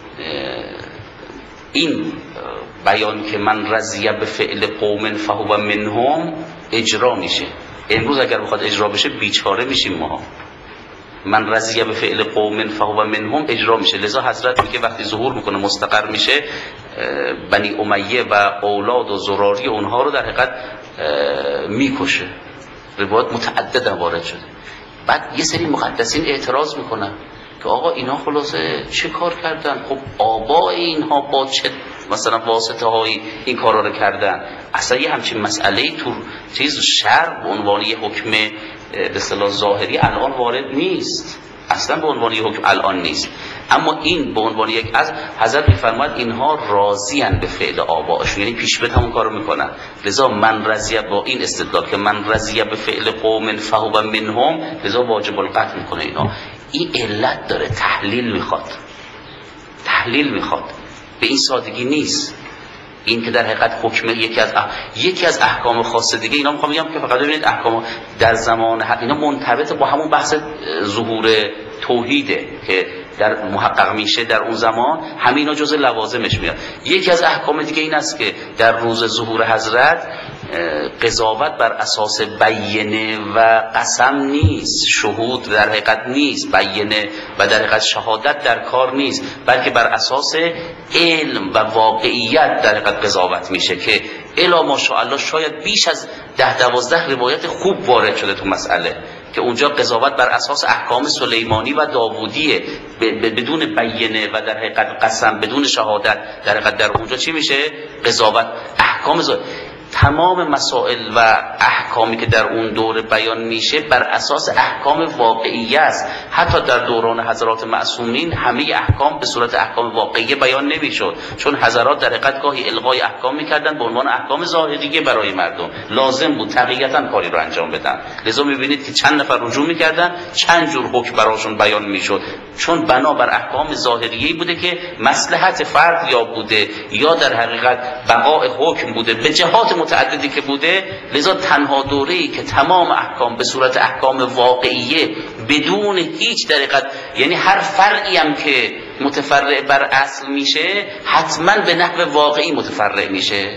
A: این بیان که من رضی به فعل قوم فهو منهم اجرا میشه. امروز اگر بخواد اجرا بشه بیچاره میشیم ما. من رضی به فعل قوم فهو منهم اجرا میشه. لذا حضرت میگه وقتی ظهور میکنه مستقر میشه، بنی امیه و اولاد و زراری اونها رو در حقیقت میکشه. روایات متعدد وارد شده. بعد یه سری محدثین اعتراض میکنن که آقا اینا خلاصه چه کار کردن؟ خب آبای اینها با چه مثلا واسطه هایی این کارا رو کردن؟ اصلا یه همچین مسئله تو چیز شرع به عنوان یه حکم به اصطلاح ظاهری الان وارد نیست، اصلا به عنوان یه حکم الان نیست. اما این به عنوان یک از حضرت میفرماید اینها راضیان به فعل آبائشون، یعنی پیش به همون کارو میکنن. لذا من رضی با این استدلال که من رضی به فعل قوم فهو منهم، لذا واجب القتل میکنه. اینا این علت داره، تحلیل میخواد، تحلیل میخواد، به این سادگی نیست. این که در حقیقت حکم یکی از اح... یکی از احکام خاص دیگه، اینا میخوام بگم که فقط ببینید احکام در زمان حق اینا منطبق با همون بحث ظهور توحیده که در محقق میشه در اون زمان، همینا جز لوازمش میاد. یکی از احکام دیگه این است که در روز ظهور حضرت قضاوت بر اساس بینه و قسم نیست، شهود در حقیقت نیست، بینه و در حقیقت شهادت در کار نیست، بلکه بر اساس علم و واقعیت در حقیقت قضاوت میشه که الا ماشاءالله شاید بیش از ده دوازده روایت خوب وارد شده تو مسئله که اونجا قضاوت بر اساس احکام سلیمانی و داوودیه، بدون بینه و در حقیقت قسم، بدون شهادت. در حقیقت در اونجا چی میشه؟ قضاوت احکام زا... تمام مسائل و احکامی که در اون دوره بیان میشه بر اساس احکام واقعی است. حتی در دوران حضرات معصومین همه احکام به صورت احکام واقعی بیان نمیشد، چون حضرات در حقیقت گاهی الغای احکام میکردن به عنوان احکام ظاهریه برای مردم، لازم بود تقییتا کاری رو انجام بدن. لذا میبینید که چند نفر رجوع میکردن، چند جور حکم براشون بیان میشد، چون بنا بر احکام ظاهریه بوده که مصلحت فرد یا بوده یا در حقیقت بقاء حکم بوده، به جهات متعددی که بوده. لذا تنها دوره‌ای که تمام احکام به صورت احکام واقعیه بدون هیچ طریقت، یعنی هر فرعی هم که متفرع بر اصل میشه حتما به نحو واقعی متفرع میشه،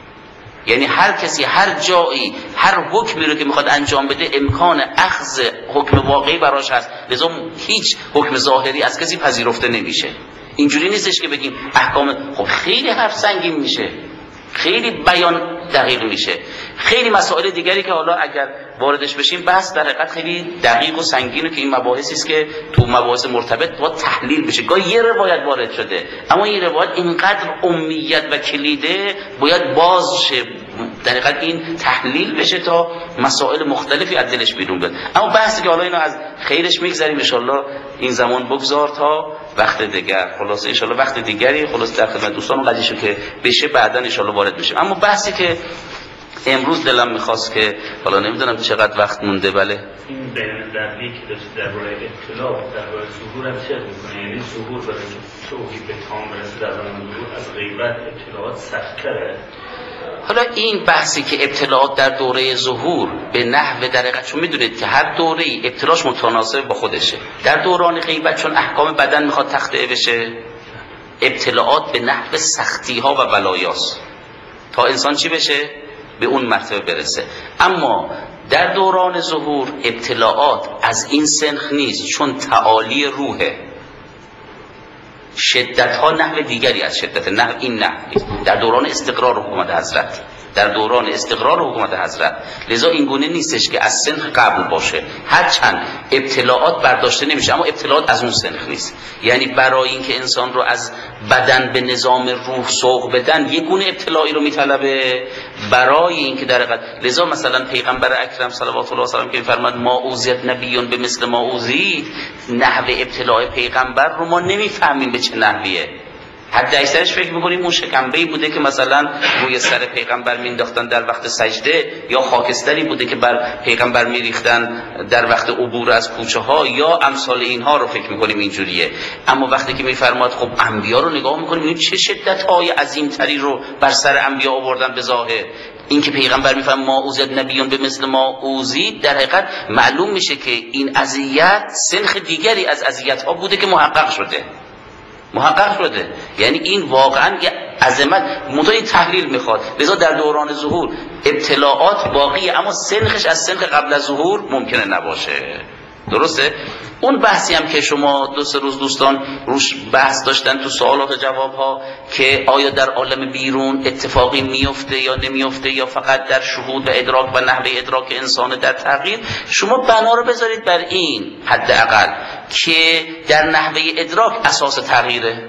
A: یعنی هر کسی هر جایی هر حکمی رو که میخواد انجام بده امکان اخذ حکم واقعی براش هست. لذا هیچ حکم ظاهری از کسی پذیرفته نمیشه. اینجوری نیستش که بگیم احکام، خب خیلی حرف سنگین میشه، خیلی بیان دقیق میشه. خیلی مسائل دیگری که حالا اگر واردش بشیم بحث در حقیقت خیلی دقیق و سنگینه که این مباحثی است که تو مباحث مرتبط با تحلیل بشه. گاهی یه روایت وارد شده اما این روایت اینقدر امیت و کلیده باید باز شه، در حقیقت این تحلیل بشه تا مسائل مختلفی از دلش بیرون بیاد. اما بحثی که حالا اینو از خیرش میگذاریم ان شاءالله این زمان بگذار تا وقت دیگر. خلاص ان شاءالله وقت دیگری خلاص در خدمت دوستان قضیه‌شو که بشه بعداً ان شاءالله وارد بشیم. اما بحثی که امروز دلم میخواست که حالا نمیدونم چقدر وقت مونده، بله
B: این بیان دقیقی که داشت درباره اطلاع درباره ظهور هم چه میکنه؟ یعنی ظهور برای اینکه توحید به تمام برسه در زمان ظهور از غیبت اطلاعات سخت‌تره.
A: حالا این بحثی که ابتلاعات در دوره ظهور به نحو در حقیقت، چون میدونید که هر دوره ابتلاش متناسب با خودشه. در دوران غیبت چون احکام بدن میخواد تخطئه بشه، ابتلاعات به نحو سختی ها و بلایاست تا انسان چی بشه؟ به اون مرتبه برسه. اما در دوران ظهور ابتلاعات از این سنخ نیست، چون تعالی روحه، شدت ها نحو دیگری از شدت، نحو این نحو نیست. در دوران استقرار حکومت حضرت در دوران استقرار حکومت حضرت. لذا این گونه نیستش که از سنخ قبل باشه، هرچند ابتلاعات برداشته نمیشه اما ابتلاعات از اون سنخ نیست. یعنی برای اینکه انسان رو از بدن به نظام روح سوق بدن یک گونه ابتلاعی رو میطلبه، برای اینکه در حقیقت لذا مثلا پیغمبر اکرم صلوات الله علیه و که فرمود ما اوذیت نبیون به مثل ما اوذید، نحوه ابتلاع پیغمبر رو ما نمیفهمیم به چه نحویه. حد اکثرش فکر میکنیم اون شکنبه‌ای بوده که مثلا روی سر پیغمبر مینداختن در وقت سجده، یا خاکستری بوده که بر پیغمبر میریختن در وقت عبور از کوچه ها، یا امثال اینها رو فکر میکنیم اینجوریه. اما وقتی که میفرماد خب انبیا رو نگاه میکنیم این چه شدت های عظیم تری رو بر سر انبیا آوردن به ظاهر. این که پیغمبر میفهم ما اوذیت نبیون به مثل ما اوذید، در حقیقت معلوم میشه که این اذیت سنخ دیگری از اذیت ها بوده که محقق شده محقق شده. یعنی این واقعا یه عظمت متوی تحلیل میخواد. لذا در دوران ظهور ابتلاعات باقیه اما سنخش از سنخ قبل از ظهور ممکنه نباشه. درسته؟ اون بحثی هم که شما دو سه روز دوستان روش بحث داشتن تو سوالات و جواب ها که آیا در عالم بیرون اتفاقی میفته یا نمیفته یا فقط در شهود و ادراک و نحوه ادراک انسان در تغییر، شما بنا رو بذارید بر این حداقل که در نحوه ادراک اساس تغییره.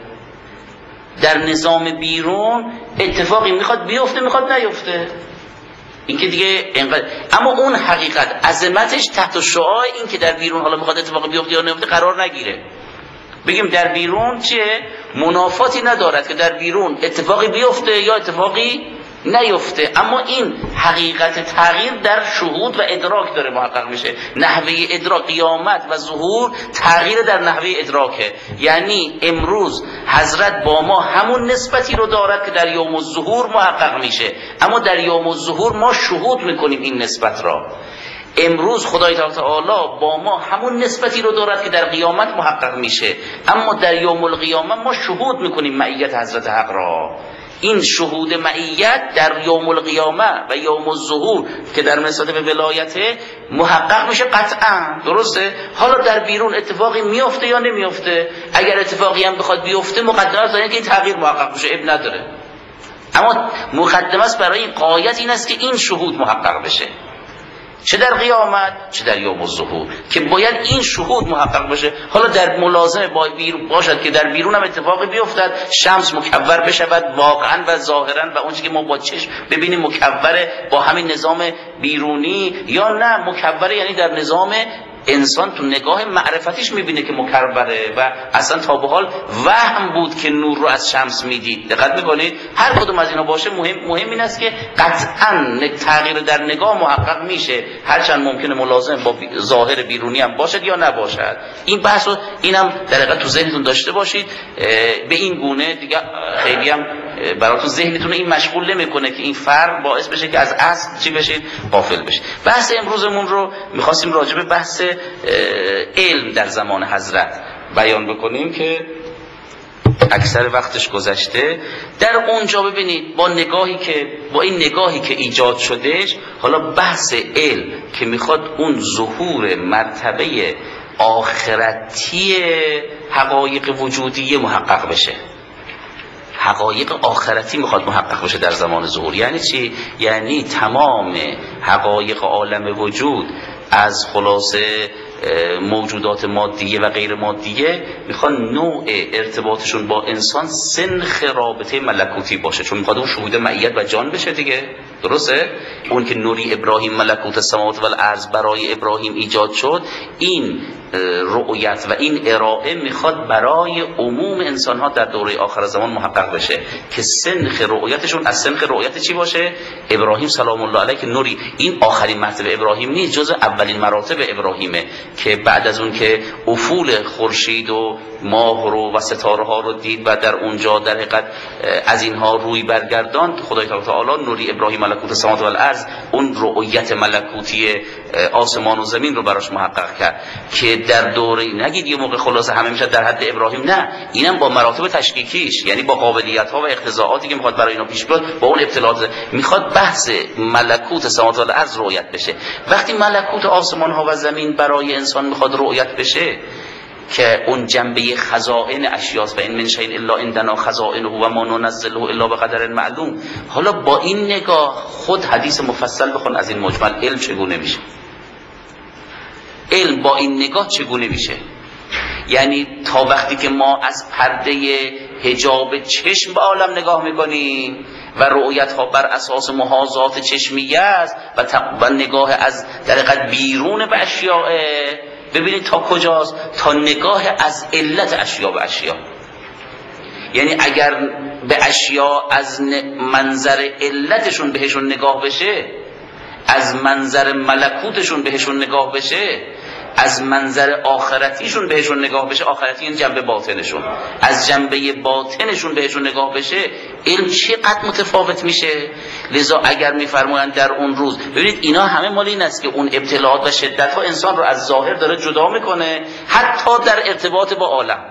A: در نظام بیرون اتفاقی میخواد بیفته میخواد نیفته، این که دیگه اینقدر. اما اون حقیقت عظمتش تحت شعاع این که در بیرون حالا میخواد اتفاقی بیفته یا نیفته قرار نگیره. بگیم در بیرون چیه؟ منافاتی ندارد که در بیرون اتفاقی بیفته یا اتفاقی نیفته، اما این حقیقت تغییر در شهود و ادراک داره محقق میشه. نحوه ادراک قیامت و ظهور تغییر در نحوه ادراکه. یعنی امروز حضرت با ما همون نسبتی رو دارد که در یوم الظهور محقق میشه، اما در یوم الظهور ما شهود میکنیم این نسبت را. امروز خدای تعالی با ما همون نسبتی رو دارد که در قیامت محقق میشه، اما در یوم القیامه ما شهود میکنیم معیت حضرت حق را. این شهود معیت در یوم القیامه و یوم الظهور که در نسبت به ولایت محقق میشه قطعا. درسته؟ حالا در بیرون اتفاقی میفته یا نمیفته، اگر اتفاقی هم بخواد بیفته مقدمه است که این تغییر محقق بشه، اب نداره. اما مقدمه است برای این قایت این است که این شهود محقق بشه، چه در قیامت چه در یوم الظهور، که باید این شهود محقق بشه. حالا در ملازمه با بیرون باشد که در بیرون هم اتفاقی بیفتد، شمس مکور بشود واقعا و ظاهرا و اون چیزی که ما با چشم ببینیم مکوره با همین نظام بیرونی، یا نه مکوره یعنی در نظام انسان تو نگاه معرفتیش میبینه که مکربره و اصلا تا به حال وهم بود که نور رو از شمس میدید. دقت میکنید؟ هر کدوم از اینا باشه مهم مهم این است که قطعا تغییر در نگاه محقق میشه، هرچند ممکنه ملازم با ظاهر بیرونی هم باشد یا نباشد. این بحث رو اینم در حقیقت تو ذهنتون داشته باشید. به این گونه دیگه خیلی هم براتون ذهنتون این مشغول نمیکنه که این فرق باعث بشه که از اصل چی بشید؟ غافل بشید. بحث امروزمون رو می‌خواستیم راجع به بحث علم در زمان حضرت بیان بکنیم که اکثر وقتش گذشته. در اونجا ببینید با نگاهی که با این نگاهی که ایجاد شدهش، حالا بحث علم که میخواد اون ظهور مرتبه آخرتی حقایق وجودی محقق بشه، حقایق آخرتی میخواد محقق بشه در زمان ظهور. یعنی چی؟ یعنی تمام حقایق عالم وجود از خلاصه موجودات مادیه و غیر مادیه میخوان نوع ارتباطشون با انسان سنخ رابطه ملکوتی باشه، چون میخواد اون شهود معیت و جان بشه دیگه. درسته؟ اون که نوری ابراهیم ملکوت السماوات و الارض برای ابراهیم ایجاد شد، این رؤیت و این ارائه میخواد برای عموم انسان ها در دوره آخر زمان محقق بشه که سنخ رؤیتشون از سنخ رؤیت چی باشه؟ ابراهیم سلام الله علیه که نوری. این آخرین مرتبه ابراهیم نیست، جز اولین مراتب ابراهیمه که بعد از اون که افول خورشید و ماه رو و ستاره ها رو دید و در اونجا در حقیقت از اینها روی برگرداند، خدای تعالی نوری ابراهیم ملکوت السماوات و الارض اون رؤیت ملکوتی آسمان و زمین رو براش محقق کرد که در دوره نگید یه موقع خلاصه همه میشه در حد ابراهیم، نه، اینم با مراتب تشکیکیش، یعنی با قابلیت ها و اقتضاعاتی که میخواد برای اینا پیش بیاد، با اون ابتلاعات میخواد بحث ملکوت السماوات و الارض رؤیت بشه. وقتی ملکوت آسمان ها و زمین برای انسان میخواد رؤیت بشه، که اون جنبه خزائن اشیاست و این من شیء الا عندنا خزائنه و ما ننزله الا بقدر معلوم. حالا با این نگاه خود حدیث مفصل بخون از این مجمل علم چگونه میشه، علم با این نگاه چگونه میشه. یعنی تا وقتی که ما از پرده حجاب چشم به عالم نگاه میکنیم و رؤیت ها بر اساس محاذات چشمیه است و, و نگاه از در حقیقت بیرون به اشیاء، ببینید تا کجاست، تا نگاه از علت اشیاء به اشیاء. یعنی اگر به اشیاء از منظر علتشون بهشون نگاه بشه، از منظر ملکوتشون بهشون نگاه بشه، از منظر آخرتیشون بهشون نگاه بشه، آخرتی این جنبه باطنشون، از جنبه باطنشون بهشون نگاه بشه، علم چقدر متفاوت میشه. لذا اگر میفرمایند در اون روز، ببینید اینا همه مال این است که اون ابتلاعات و شدت ها انسان رو از ظاهر داره جدا میکنه، حتی در ارتباط با عالم،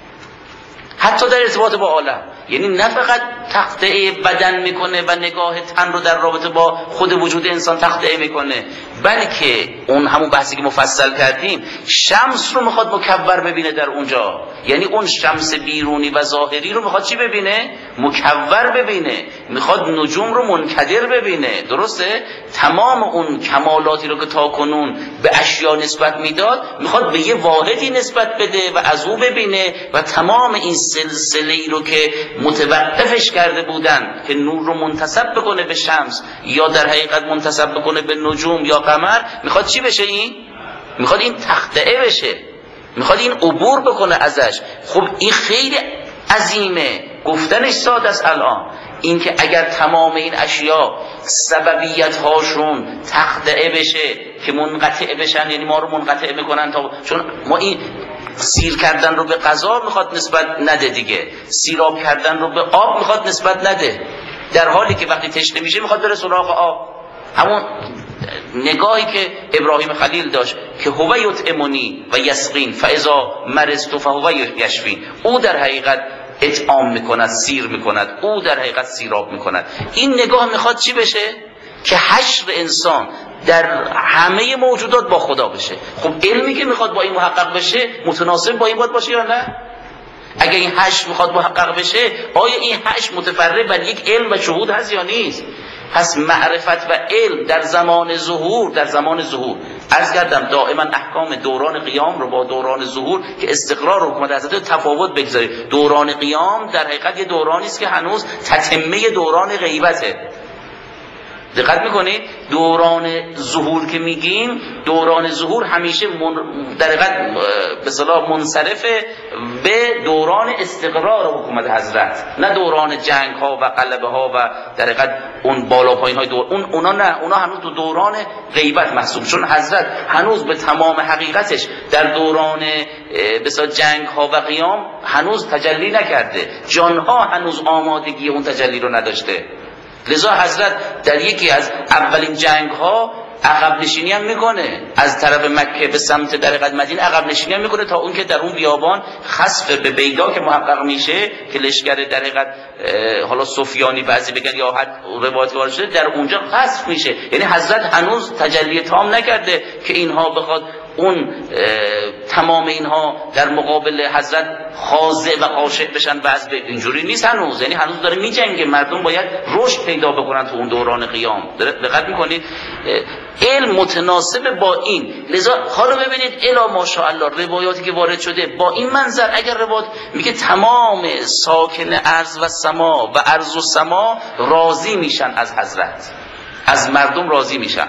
A: حتی در ارتباط با عالم. یعنی نه فقط تخطئه بدن میکنه و نگاه تن رو در رابطه با خود وجود انسان تخطئه میکنه، بلکه اون همون بحثی که مفصل کردیم، شمس رو میخواد مکور ببینه در اونجا. یعنی اون شمس بیرونی و ظاهری رو میخواد چی ببینه؟ مکور ببینه، میخواد نجوم رو منکدر ببینه. درسته؟ تمام اون کمالاتی رو که تا کنون به اشیا نسبت میداد میخواد به یه واحدی نسبت بده و از او ببینه و تمام این سلسله ای رو که متوقفش کرده بودن که نور رو منتسب بکنه به شمس یا در حقیقت منتسب بکنه به نجوم یا قمر، میخواد چی بشه؟ این میخواد این تخطئه بشه، میخواد این عبور بکنه ازش. خب این خیلی عظیمه، گفتنش ساده است الان، این که اگر تمام این اشیاء سببیت هاشون تخطئه بشه که منقطع بشن، یعنی ما رو منقطع میکنن تا، چون ما این سیر کردن رو به غذا میخواد نسبت نده دیگه، سیراب کردن رو به آب میخواد نسبت نده، در حالی که وقتی تشنه میشه میخواد بره سراغ آب. همون نگاهی که ابراهیم خلیل داشت که هو یطعمنی و یسقین فاذا مرضت فهو یشفین، او در حقیقت اطعام میکند، سیر میکند، او در حقیقت سیراب میکند. این نگاه میخواد چی بشه؟ که حشر انسان در همه موجودات با خدا بشه. خب علمی که میخواد با این محقق بشه متناسب با این باید باشه یا نه؟ اگر این حشر میخواد محقق بشه، آیا این حشر متفرع بر یک علم و شهود هست یا نیست؟ پس معرفت و علم در زمان ظهور، در زمان ظهور عرض کردم دائما احکام دوران قیام رو با دوران ظهور که استقرار حکومت حضرت تفاوت بگذارید. دوران قیام در حقیقت یه دورانی است که هنوز تتمه دوران غیبته. دقت میکنید؟ دوران ظهور که میگیم، دوران ظهور همیشه من در حقیقت به اصطلاح منصرف به دوران استقرار حکومت حضرت، نه دوران جنگ ها و غلبه ها و در حقیقت اون بالا پایین های دور. اون اونا نه، اونا هنوز تو دوران غیبت محسوب، چون حضرت هنوز به تمام حقیقتش در دوران به اصطلاح جنگ ها و قیام هنوز تجلی نکرده، جان ها هنوز آمادگی اون تجلی رو نداشته. لذا حضرت در یکی از اولین جنگ ها عقب نشینی هم میکنه، از طرف مکه به سمت در حقیقت مدینه عقب نشینی هم میکنه تا اون که در اون بیابان خسف به بیدا که محقق میشه که لشکر در حقیقت حالا سفیانی بعضی بگن یا حد روایت وارد شده، در اونجا خسف میشه. یعنی حضرت هنوز تجلی تام نکرده که اینها بخواد اون تمام اینها در مقابل حضرت خاضع و خاشع بشن و از اینجوری نیست هنوز. یعنی هنوز داره میجنگه، مردم باید رشد پیدا بکنن تو اون دوران قیام. دقت میکنید؟ علم متناسب با این. لذا حالا ببینید الا ماشاءالله روایاتی که وارد شده با این منظر، اگر روایت میگه تمام ساکن ارض و سما و ارض و سما راضی میشن از حضرت، از مردم راضی میشن،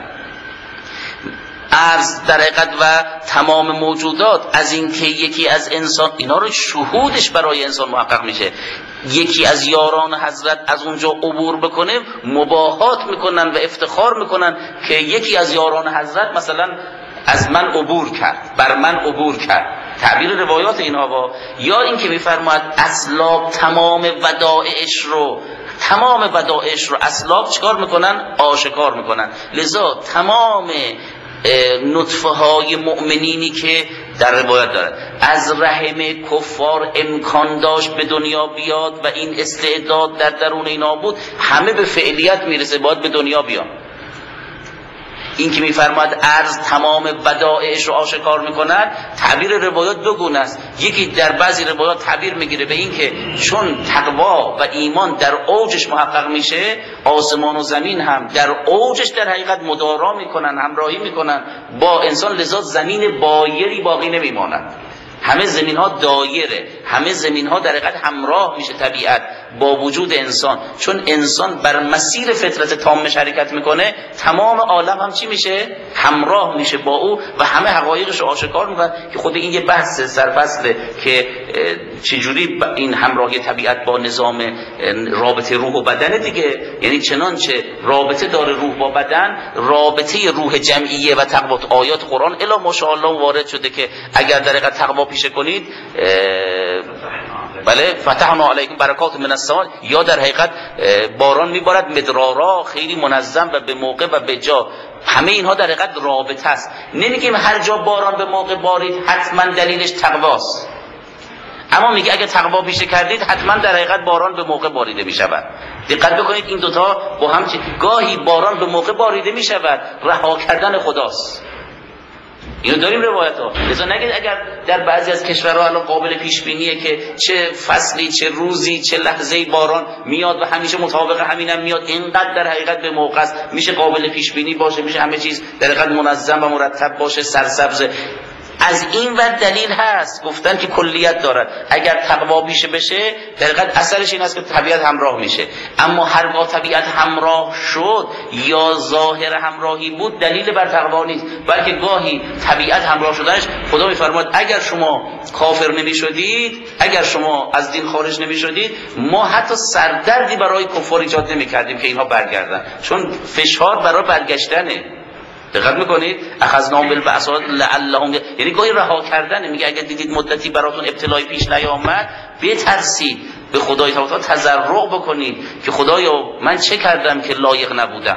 A: ارض در حقیقت و تمام موجودات از اینکه یکی از انسان، اینا رو شهودش برای انسان محقق میشه، یکی از یاران حضرت از اونجا عبور بکنه، مباهات میکنن و افتخار میکنن که یکی از یاران حضرت مثلا از من عبور کرد، بر من عبور کرد. تعبیر روایات اینها با یا این که میفرماید اسلاب تمام ودائعش رو تمام ودائعش رو اسلاب چیکار میکنن؟ آشکار میکنن. لذا تمام نطفه های مؤمنینی که در روایت دارد از رحم کفار امکان داشت به دنیا بیاد و این استعداد در درون اینا بود، همه به فعلیت میرسه، باید به دنیا بیان. این که میفرماد ارز تمام بدائعش رو آشکار میکند، تعبیر روایات دو گونه است. یکی در بعضی روایات تعبیر میگیره به این که چون تقوا و ایمان در اوجش محقق میشه، آسمان و زمین هم در اوجش در حقیقت مدارا میکنن، همراهی میکنن با انسان، لذا زمین بایری باقی نمیماند. همه زمین ها دایره، همه زمین ها در حقیقت همراه میشه طبیعت با وجود انسان. چون انسان بر مسیر فطرت تامش حرکت میکنه، تمام عالم هم چی میشه؟ همراه میشه با او و همه حقایقش رو آشکار میکنه. که خود این یه بحث سرفصله که چجوری این همراهی طبیعت با نظام رابطه روح و بدن دیگه، یعنی چنانچه رابطه داره روح با بدن، رابطه روح جمعیه و تقوا. آیات قرآن الا ماشاءالله وارد شده که اگر در حقیقت تقوا پیشه کنید، بله فتحنا علیکم برکات من السماء، یا در حقیقت باران میبارد مدرارا، خیلی منظم و به موقع و به جا. همه اینها در حقیقت رابطه است. نمیگیم هر جا باران به موقع بارید حتما دلیلش تقواست، اما میگه اگه تقوا پیشه کردید حتما در حقیقت باران به موقع باریده میشود. دقت بکنید این دوتا با هم چی؟ گاهی باران به موقع باریده میشود، رها کردن خداست. اینو داریم روایت ها. لذا نگید اگر در بعضی از کشورها الان قابل پیش بینیه که چه فصلی، چه روزی، چه لحظه‌ای باران میاد و همیشه مطابق همینم هم میاد، اینقدر در حقیقت به موقع است، میشه قابل پیش بینی باشه، میشه همه چیز در حقیقت منظم و مرتب باشه، سرسبز. از این ور دلیل هست، گفتن که کلیت دارد. اگر تقوا پیشه بشه در حقیقت اثرش این است که طبیعت همراه میشه. اما هرگاه طبیعت همراه شد یا ظاهر همراهی بود، دلیل بر تقوا نیست، بلکه گاهی طبیعت همراه شدنش، خدا میفرماد اگر شما کافر نمیشدید، اگر شما از دین خارج نمیشدید، ما حتی سردردی برای کفار ایجاد نمیکردیم که اینها برگردن، چون فشار برای برگشتنه. دقت میکنید؟ اخذناهم بالبأساء لعلهم، یعنی گاهی رها کردن. میگه اگر دیدید مدتی براتون ابتلای پیش نیامد، بترسید، به خدای تعالی تضرع بکنید که خدایا من چه کردم که لایق نبودم.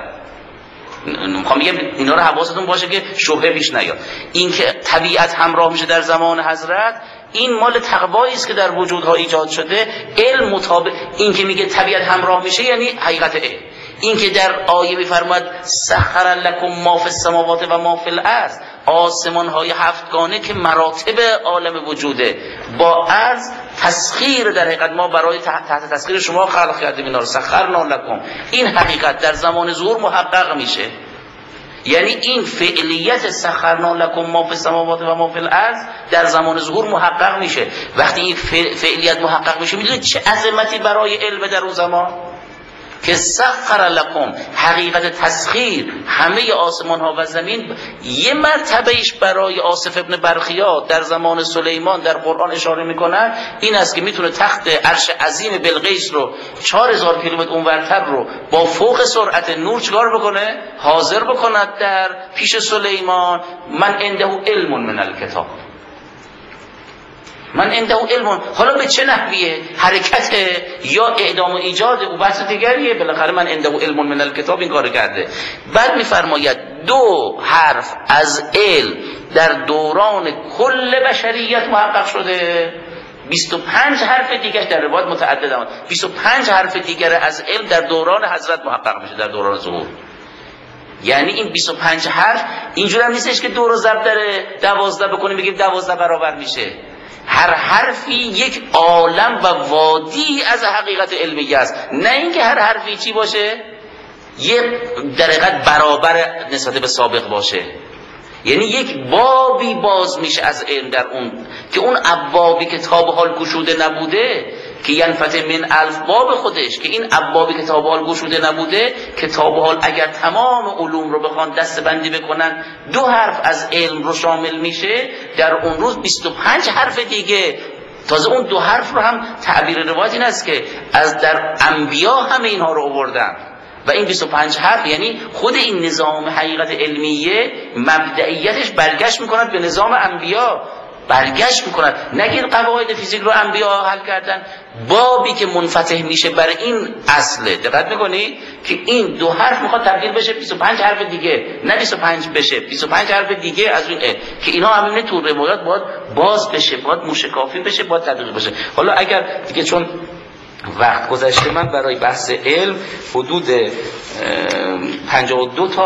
A: میخوام بگم اینا رو حواستون باشه که شبهه پیش نیاد. این که طبیعت همراه میشه در زمان حضرت، این مال تقوایی است که در وجودها ایجاد شده. علم مطابق این که میگه طبیعت همراه میشه یعنی حقیقت علم. این که در آیه میفرماد سخر لکم ما فی السماوات و ما فی الارض، آسمان های هفتگانه که مراتب عالم وجوده، با عرض تسخیر در حقیقت ما برای تحت تسخیر شما خلق کردیم اینا رو، سخرنا لکم. این حقیقت در زمان ظهور محقق میشه. یعنی این فعلیت سخرنا لکم ما فی السماوات و ما فی الارض در زمان ظهور محقق میشه. وقتی این فعلیت محقق میشه، میدونید چه عظمتی برای علم در اون زمان که سخر لکم، حقیقت تسخیر همه آسمان ها و زمین. یه مرتبه ایش برای آصف ابن برخیا در زمان سلیمان در قرآن اشاره میکنن، این است که میتونه تخت عرش عظیم بلقیس رو چهار هزار کیلومتر اونورتر رو با فوق سرعت نور چکار بکنه؟ حاضر بکند در پیش سلیمان. من عنده علم من الکتاب، من عنده علم. حالا به چه نحویه؟ حرکت یا اعدام و ایجاد او بحث دیگریه. بالاخره من عنده علم من الکتاب این کار کرده. بعد میفرماید دو حرف از علم در دوران کل بشریت محقق شده. بیست و پنج حرف دیگه در روایت متعدد آمد. بیست و پنج حرف دیگر از علم در دوران حضرت محقق میشه، در دوران ظهور. یعنی این بیست و پنج حرف اینجوری هم نیستش که دو رو ضرب در دوازده بکنیم بگیم دوازده برابر میشه. هر حرفی یک عالم و وادی از حقیقت علمی است، نه اینکه هر حرفی چی باشه یک در حقیقت برابر نسبت به سابق باشه. یعنی یک بابی باز میشه از علم در اون، که اون ابوابی که تا به حال گشوده نبوده، که ینفتح من الف باب خودش، که این ابوابی که تا به حال گشوده نبوده، که تا به حال اگر تمام علوم رو بخوان دسته بندی بکنن دو حرف از علم رو شامل میشه، در اون روز بیست و پنج حرف دیگه. تازه اون دو حرف رو هم تعبیر روایت این است که از در انبیا همه اینها رو آوردن و این بیست و پنج حرف یعنی خود این نظام حقیقت علمیه مبدئیتش برگشت میکند به نظام انبیا، برگشت میکند. نگید قواعد فیزیک رو انبیا حل کردن، بابی که منفتح میشه برای این اصله. دقت میکنید که این دو حرف میخواد تبدیل بشه بیست و پنج حرف دیگه، نه بیست و پنج بشه بیست و پنج حرف دیگه از اون علم، که اینا همینه تو روایات باید باز بشه، باید موشکافی بشه، باید تدقیق بشه. حالا اگر دیگه چون وقت گذشته، من برای بحث علم حدود پنجاه و دو تا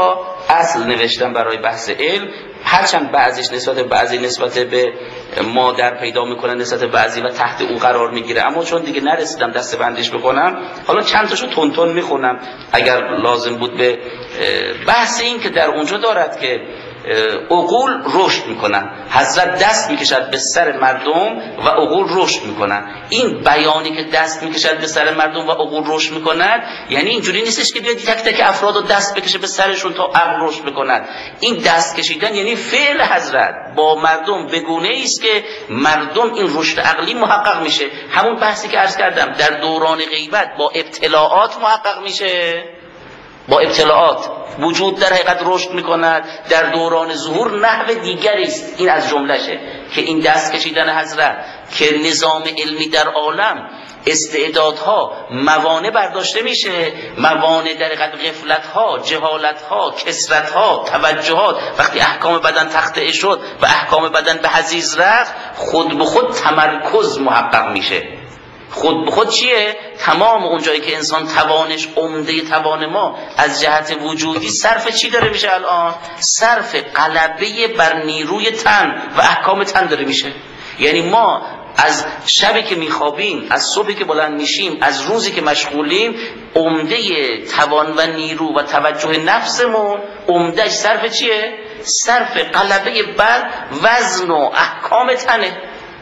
A: اصل نوشتم برای بحث علم، هرچند بعضیش نسبت به بعضی نسبت به مادر پیدا میکنه، نسبت به بعضی و تحت او قرار میگیره، اما چون دیگه نرسیدم دست بندیش بکنم، حالا چند تاشو تون تون میخونم اگر لازم بود. به بحث این که در اونجا دارد که عقول رشد میکنن، حضرت دست میکشد به سر مردم و عقول رشد میکنن. این بیانی که دست میکشد به سر مردم و عقول رشد میکنن یعنی اینجوری نیستش که بیاد تک تک افراد رو دست بکشه به سرشون تا عقل رشد میکنن. این دست کشیدن یعنی فعل حضرت با مردم به گونه است که مردم این رشد عقلی محقق میشه. همون بحثی که عرض کردم در دوران غیبت با ابتلاعات محقق میشه، با ابتلاعات وجود در حقیقت رشد میکند. در دوران ظهور نحو دیگری است. این از جملشه که این دست کشیدن حضرت که نظام علمی در عالم استعدادها موانع برداشته میشه، موانع در حقیقت غفلتها، جهالتها، کثرتها، توجهات. وقتی احکام بدن تخطئه شد و احکام بدن به حضیض رفت، خود به خود تمرکز محقق میشه. خود به خود چیه؟ تمام اون جایی که انسان توانش عمده توان ما از جهت وجودی صرف چی داره میشه الان؟ صرف غلبه بر نیروی تن و احکام تن داره میشه. یعنی ما از شبی که میخوابیم، از صبحی که بلند میشیم، از روزی که مشغولیم، عمده توان و نیرو و توجه نفسمون عمدهش صرف چیه؟ صرف غلبه بر وزن و احکام تنه.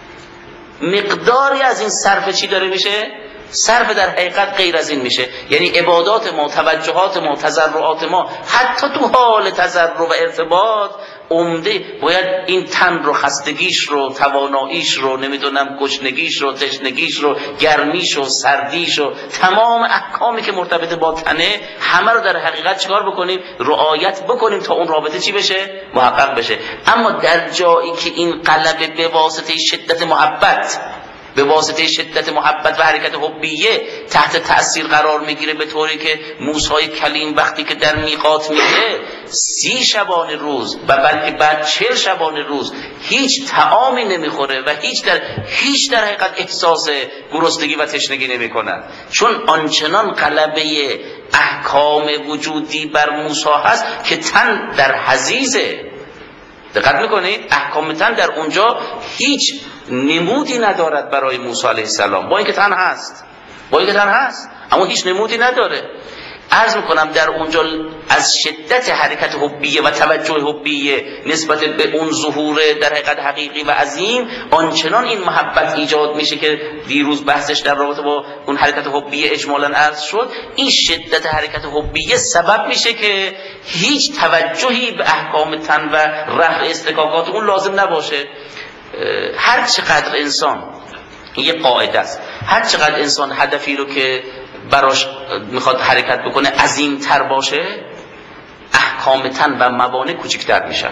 A: مقداری از این صرف چی داره میشه؟ صرف در حقیقت غیر از این میشه. یعنی عبادات ما، توجهات ما، تضرعات ما، حتی تو حال تضرع و ارتباط عمده باید این تن رو، خستگیش رو، تواناییش رو، نمیدونم گشنگیش رو، تشنگیش رو، گرمیش رو، سردیش رو، تمام احکامی که مرتبط با تنه همه رو در حقیقت چیکار بکنیم؟ رعایت بکنیم تا اون رابطه چی بشه؟ محقق بشه. اما در جایی که این غلبه به واسطه شدت محبت، به واسطه شدت محبت و حرکت حبیه تحت تأثیر قرار میگیره، به طوری که موسی کلیم وقتی که در میقات میگه سی شبانه روز و بلکه بعد چهل شبانه روز هیچ طعامی نمیخوره و هیچ در هیچ در حقیقت احساس گرسنگی و تشنگی نمیکنه، چون آنچنان غلبه احکام وجودی بر موسی هست که تن در حضیضه. دقت میکنید؟ احکام تن در اونجا هیچ نمودی ندارد برای موسی علیه السلام، با اینکه تن هست، با اینکه تن هست اما هیچ نمودی نداره. عرض میکنم در اونجا از شدت حرکت حبیه و توجه حبیه نسبت به اون ظهور در حقیقت حقیقی و عظیم، آنچنان این محبت ایجاد میشه که دیروز بحثش در رابطه با اون حرکت حبیه اجمالاً عرض شد. این شدت حرکت حبیه سبب میشه که هیچ توجهی به احکام تن و رفع استکاکات اون لازم نباشه. هر چقدر انسان، یه قاعده است، هر چقدر انسان هدفی رو که براش میخواد حرکت بکنه عظیم تر باشه، احکام تن و موانع کوچکتر میشن.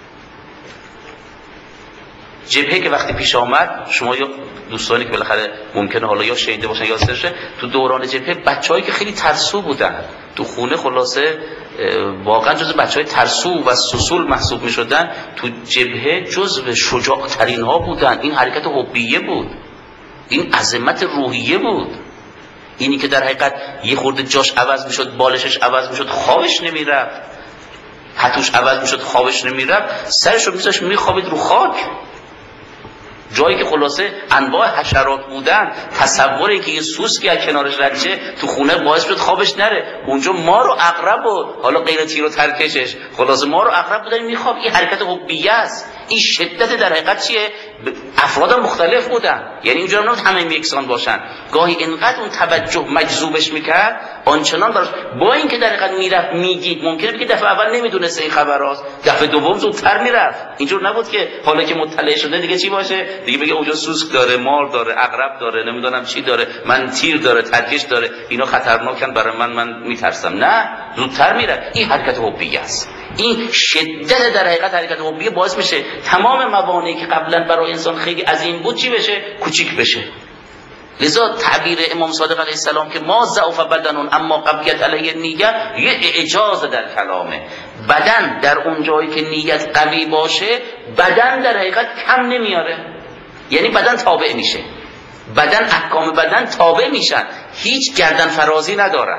A: جبهه که وقتی پیش آمد، شما یا دوستانی که بالاخره ممکنه حالا یا شنیده باشن یا سرشه، تو دوران جبهه بچه‌هایی که خیلی ترسو بودن تو خونه، خلاصه واقعا جزو بچه‌های ترسو و سوسول محسوب میشدن، تو جبهه جزو شجاع ترین ها بودن. این حرکت حبیه بود، این عظمت روحیه بود. اینی که در حقیقت یه خورده جاش عوض میشد، بالشش عوض میشد، خوابش نمیرفت، پتوش عوض میشد، خوابش نمیرفت، سرش رو میذاشت میخوابید رو خاک. جایی که خلاصه انواع حشرات بودن، تصور اینکه یه سوسکی از کنارش رد شه تو خونه باعث شد خوابش نره. اونجا مار و عقرب بود، حالا غیر تیر و ترکشش، خلاصه مار و عقرب بودن میخواب. این حرکت حبیه است. این شدت در حقیقت چیه؟ افراد مختلف بودن، یعنی اینجا نبود همه یکسان باشن. گاهی اینقدر اون توجه مجذوبش میکرد آنچنان براش، با اینکه در حقیقت میرفت میگید، ممکنه بگه دفعه اول نمیدونسته این خبراست، دفعه دوم زودتر میرفت. اینجور نبود که حالا که مطلع شده دیگه چی باشه، دیگه بگه اونجا سوسک داره، مار داره، عقرب داره، نمیدونم چی داره، من تیر داره، ترکش داره، اینا خطرناکن برای من، من میترسم. نه، زودتر میره. این حرکت حبیه است. این شدت در حقیقت حرکت حبیه باعث میشه تمام موانعی که قبلا برای انسان خیلی عظیم بود چی بشه؟ کوچیک بشه. لذا تعبیر امام صادق علیه السلام که ما ضعف بدنون اما قویت علیه نیت، یه اعجاز در کلامه. بدن در اون جایی که نیت قوی باشه، بدن در حقیقت کم نمیاره، یعنی بدن تابع میشه، بدن احکام بدن تابع میشن، هیچ گردن فرازی ندارن.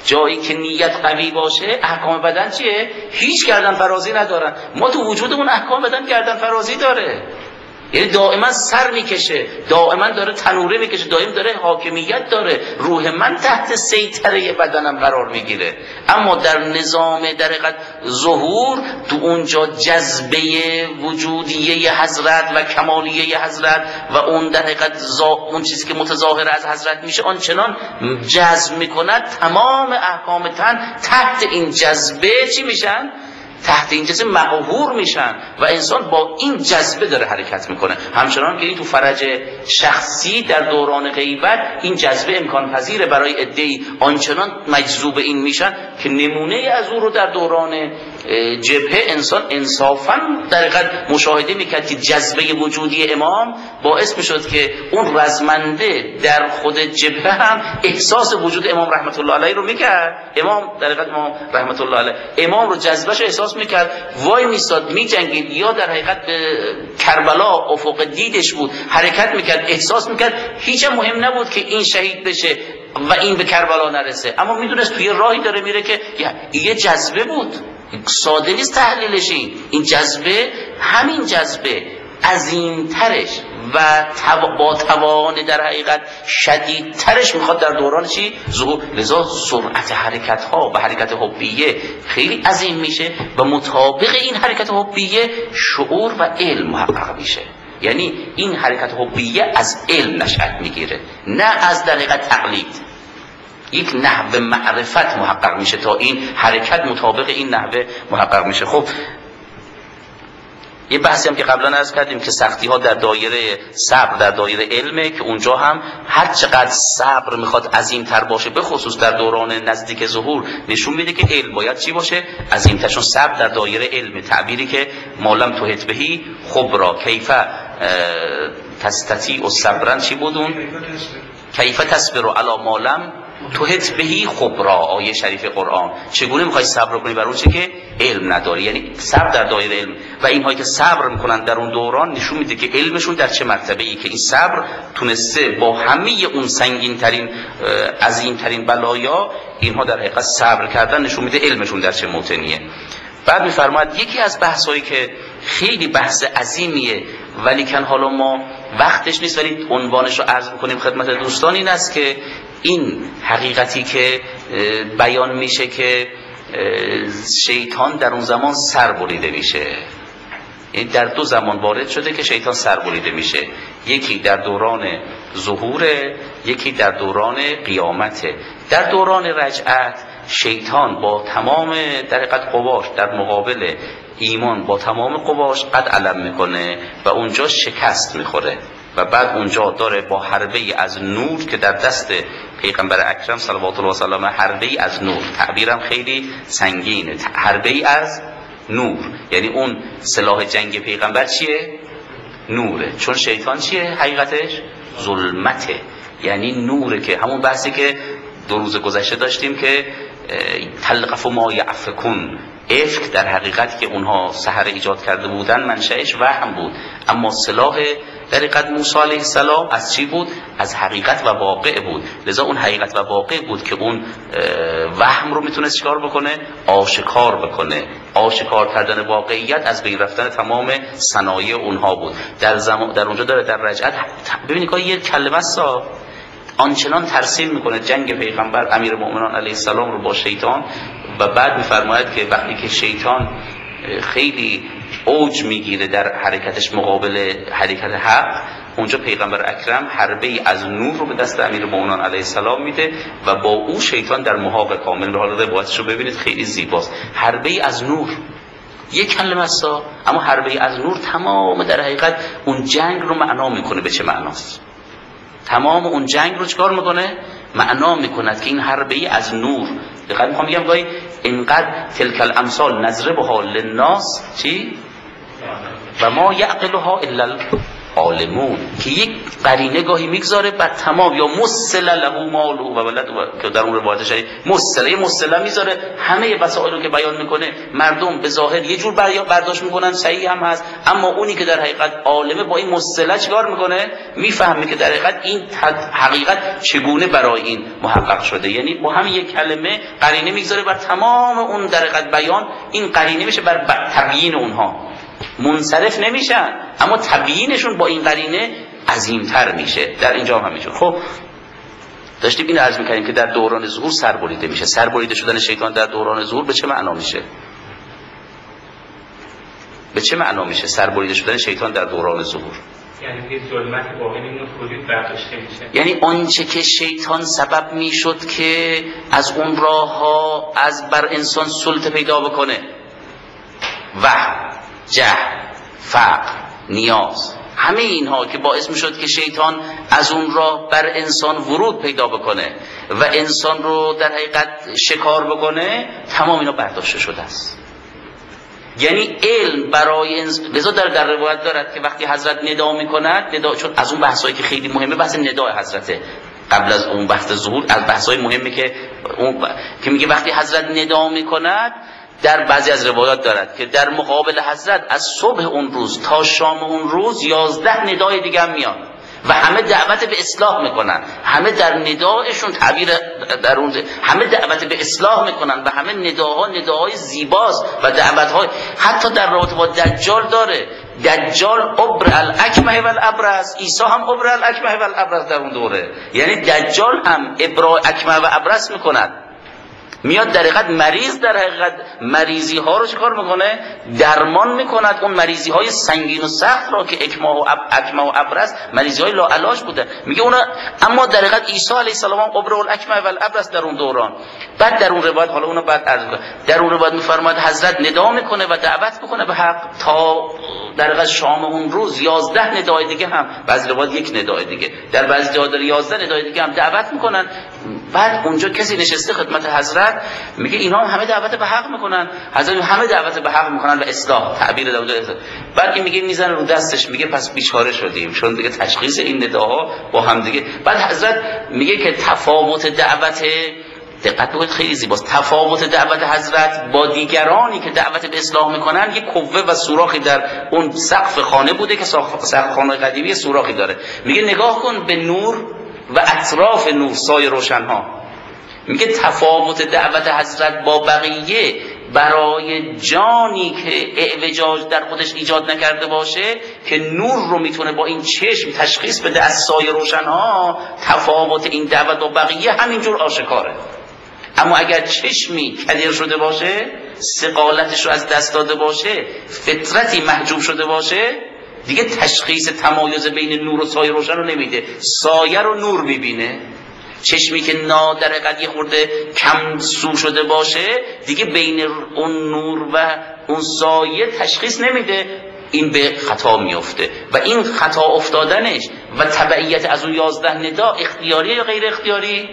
A: جایی که نیت قوی باشه احکام بدن چیه؟ هیچ گردن فرازی ندارن. ما تو وجودمون احکام بدن گردن فرازی داره، یعنی دائما سر میکشه، دائما داره تنوره میکشه، دائما داره حاکمیت داره. روح من تحت سیطره بدنم قرار میگیره. اما در نظام در حقیقت ظهور تو اونجا جذبه وجودیه حضرت و کمالیه حضرت و اون در حقیقت اون چیزی که متظاهر از حضرت میشه آنچنان جذب میکند تمام احکام تن تحت این جذبه چی میشن؟ تحت این جذبه مقهور میشن و انسان با این جذبه داره حرکت میکنه. همچنان که این تو فرج شخصی در دوران غیبت این جذبه امکان پذیره برای عده‌ای آنچنان مجذوب این میشن که نمونه از او رو در دوران جبهه انسان انصافا در حقیقت مشاهده میکرد که جذبه وجودی امام باعث میشد که اون رزمنده در خود جبهه هم احساس وجود امام رحمت الله علیه رو میکرد. امام در حقیقت امام رحمت الله علیه امام رو جذبهش احساس میکرد، وای میستاد میجنگید، یا در حقیقت به کربلا افق دیدش بود حرکت میکرد، احساس میکرد هیچ مهم نبود که این شهید بشه و این به کربلا نرسه، اما میدونست توی راهی داره میره که یه جذبه بود، ساده نیست تحلیلش. این جذبه همین جذبه عظیمترش و با توان در حقیقت شدیدترش میخواد در دوران چی؟ ظهور. لذا سرعت حرکت ها و حرکت حبیه خیلی عظیم میشه و مطابق این حرکت حبیه شعور و علم محقق میشه. یعنی این حرکت حبیه از علم نشأت میگیره، نه از در حقیقت تقلید. یک نحوه معرفت محقق میشه تا این حرکت مطابق این نحوه محقق میشه. خب یه بحثی هم که قبلا عرض کردیم که سختی ها در دایره صبر در دایره علمه، که اونجا هم هر چقدر صبر میخواد عظیم تر باشه، به خصوص در دوران نزدیک ظهور نشون میده که علم باید چی باشه؟ عظیم تر. چون صبر در دایره علم، تعبیری که مالم توهت بهی خبرا کیف تستطیع الصبرن چی بودون؟ کیف تصبر علی مالم توهت بهی خبرا، آیه شریف قرآن. چگونه میخوای صبر کنی بر اون چه که علم نداری؟ یعنی صبر در دایره علم. و اینهایی که صبر میکنن در اون دوران نشون میده که علمشون در چه مرتبه ای، که این صبر تونسته با همه اون سنگین ترین عظیم ترین بلایا اینها در حقیقت صبر کردن، نشون میده علمشون در چه موطنیه. بعد میفرماید یکی از بحثایی که خیلی بحث عظیمیه ولی کن حالا ما وقتش نیست ولی عنوانش رو عرض میکنیم خدمت دوستان، این است که این حقیقتی که بیان میشه که شیطان در اون زمان سر بریده میشه. این در دو زمان وارد شده که شیطان سر بریده میشه، یکی در دوران ظهوره، یکی در دوران قیامته. در دوران رجعت شیطان با تمام در حقیقت قواش در مقابل ایمان با تمام قواش قد علم میکنه و اونجا شکست میخوره و بعد اونجا داره با حربه از نور که در دست پیغمبر اکرم صلوات الله و سلامه، حربه از نور، تعبیرم خیلی سنگینه، حربه از نور، یعنی اون سلاح جنگ پیغمبر چیه؟ نوره. چون شیطان چیه حقیقتش؟ ظلمته، یعنی نوره، که همون بحثی که دو روز گذشته داشتیم که تلقف ما یعفکون، افک در حقیقت که اونها سحر ایجاد کرده بودن منشأش وهم بود، اما سلاح در حقیقت موسی علیه السلام از چی بود؟ از حقیقت و واقع بود. لذا اون حقیقت و واقع بود که اون وهم رو میتونست چیکار بکنه؟ آشکار بکنه. آشکار کردن واقعیت از بین رفتن تمام صنایع اونها بود. در زمان در اونجا داره در رجعت ببینید که یه کلمه سا آنچنان ترسیم میکنه جنگ پیغمبر امیرالمؤمنان علیه السلام رو با شیطان، و بعد میفرماید که وقتی که شیطان خیلی اوج میگیره در حرکتش مقابل حرکت حق، اونجا پیغمبر اکرم حربه از نور رو به دست امیرالمؤمنان علیه السلام میده و با او شیطان در محاق کامل. به حال روایتش رو ببینید خیلی زیباست. حربه از نور یک کلمه است، اما حربه از نور تمام در حقیقت اون جنگ رو معنا میکنه. به چه معناست؟ تمام اون جنگ رو چکار میکنه؟ معنا میکند که این حربه از نور. دقیقا میخوام بگم گاهی اینقدر تلک الامثال نضربها للناس چی؟ و ما یعقلها الا عالمون که یک قرینه گاهی میگذاره بعد تمام، یا مسل له ماله و ولد که در اون روایت شریف مسله مسله میذاره، همه مسائل رو که بیان میکنه مردم به ظاهر یه جور برداشت میکنن، صحیح هم هست، اما اونی که در حقیقت عالمه با این مسله چیکار میکنه؟ میفهمه که در حقیقت این حقیقت چگونه برای این محقق شده. یعنی با همین یک کلمه قرینه میگذاره بر تمام اون در حقیقت بیان، این قرینه میشه بر تبیین اونها، منصرف نمیشن اما تبیینشون با این قرینه عظیمتر میشه. در اینجا هم همینجور. خب داشتیم این عرض میکنیم که در دوران ظهور سربریده میشه. سربریده شدن شیطان در دوران ظهور به چه معنا میشه؟ به چه معنا میشه سربریده شدن شیطان در دوران ظهور؟
B: یعنی یه ظلمت واقعی نمیاد وجود برداشته میشه.
A: یعنی آنچه که شیطان سبب میشد که از اون راه ها از بر انسان سلطه پیدا بکنه، وهم، جهل، فقر، نیاز، همه اینها که باعث میشد که شیطان از اون راه بر انسان ورود پیدا بکنه و انسان رو در حقیقت شکار بکنه، تمام اینا برداشته شده است. یعنی علم برای انسان، لذا در در روایت دارد که وقتی حضرت ندا میکند، ندا، چون از اون بحثایی که خیلی مهمه بحث ندای حضرته، قبل از اون بحث ظهور از بحثای مهمه که اون ب... که میگه وقتی حضرت ندا میکند، در بعضی از روایات دارد که در مقابل حضرت از صبح اون روز تا شام اون روز یازده ندای دیگه هم میاد و همه دعوت به اصلاح میکنن، همه در ندایشون تعبیر در اون همه دعوت به اصلاح میکنن و همه نداها نداهای زیباست و دعوتهای، حتی در رابطه با دجال داره، دجال ابر الاکمه و الابرص، عیسی هم ابر الاکمه و الابرص در اون دوره، یعنی دجال هم ابرای اکمه و ابرص میکنن، میاد در حقیقت مریض در حقیقت مریضی ها رو چیکار میکنه؟ درمان میکند، اون مریضی های سنگین و سخت را که اکمه و اب... اکمه و ابرص مریضی های لاعلاج بوده، میگه اونا، اما در حقیقت عیسی علیه السلام ابرأ الاکمه و الابرص در اون دوران. بعد در اون روایت، حالا اونو بعد عرض میکنم، در اون روایت میفرماید حضرت ندا میکنه و دعوت میکنه به حق تا در حقیقت شام اون روز یازده ندای دیگه هم، بعضی روایت یک ندای دیگه، در بعضی جاها داره یازده ندای دیگه هم دعوت میکنن. بعد اونجا کسی نشسته خدمت حضرت میگه اینا همه دعوت به حق میکنن، حضرت همه دعوت به حق میکنن و اصلاح، تعبیر داود. بعد این میگه میزنه رو دستش، میگه پس بیچاره شدیم، چون دیگه تشخیص این نداها با هم دیگه. بعد حضرت میگه که تفاوت دعوت، دقت بکنید خیلی زیباست، تفاوت دعوت حضرت با دیگرانی که دعوت به اصلاح میکنن، یک قوه و سوراخی در اون سقف خانه بوده که سقف خانه قدیمی سوراخی داره. میگه نگاه کن به نور و اطراف نور، سایه روشنها. میگه تفاوت دعوت حضرت با بقیه برای جانی که اعوجاج در خودش ایجاد نکرده باشه، که نور رو میتونه با این چشم تشخیص بده از سایه روشنها، تفاوت این دعوت با بقیه همینجور آشکاره. اما اگر چشمی کدر شده باشه، ثقالتش رو از دست داده باشه، فطرتی محجوب شده باشه، دیگه تشخیص تمایز بین نور و سایه روشن رو نمیده، سایه رو نور میبینه. چشمی که نادر قد یه خورده کم سو شده باشه، دیگه بین اون نور و اون سایه تشخیص نمیده، این به خطا میفته. و این خطا افتادنش و تبعیت از اون یازده ندا اختیاریه یا غیر اختیاری؟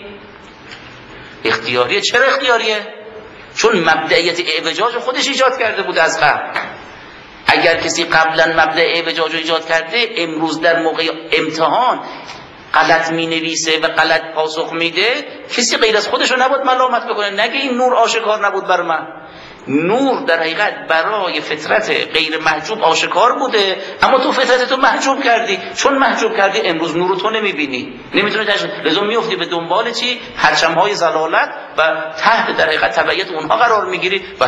A: اختیاریه. چرا اختیاریه؟ چون مبدئیت اعوجاج خودش ایجاد کرده بود از قبل. اگر کسی قبلا مبدأ اعوجاج ایجاد کرده، امروز در موقع امتحان غلط می نویسه و غلط پاسخ میده، کسی غیر از خودش رو نباید ملامت بکنه، نگه این نور آشکار نبود بر من. نور در حقیقت برای فطرت غیر محجوب آشکار بوده، اما تو فطرت تو محجوب کردی، چون محجوب کردی امروز نور تو نمیبینی، نمیتونی تشخیص، لذا میفتی به دنبال چی؟ پرچم‌های ضلالت و تحت در حقیقت تبعیت اونها قرار میگیری و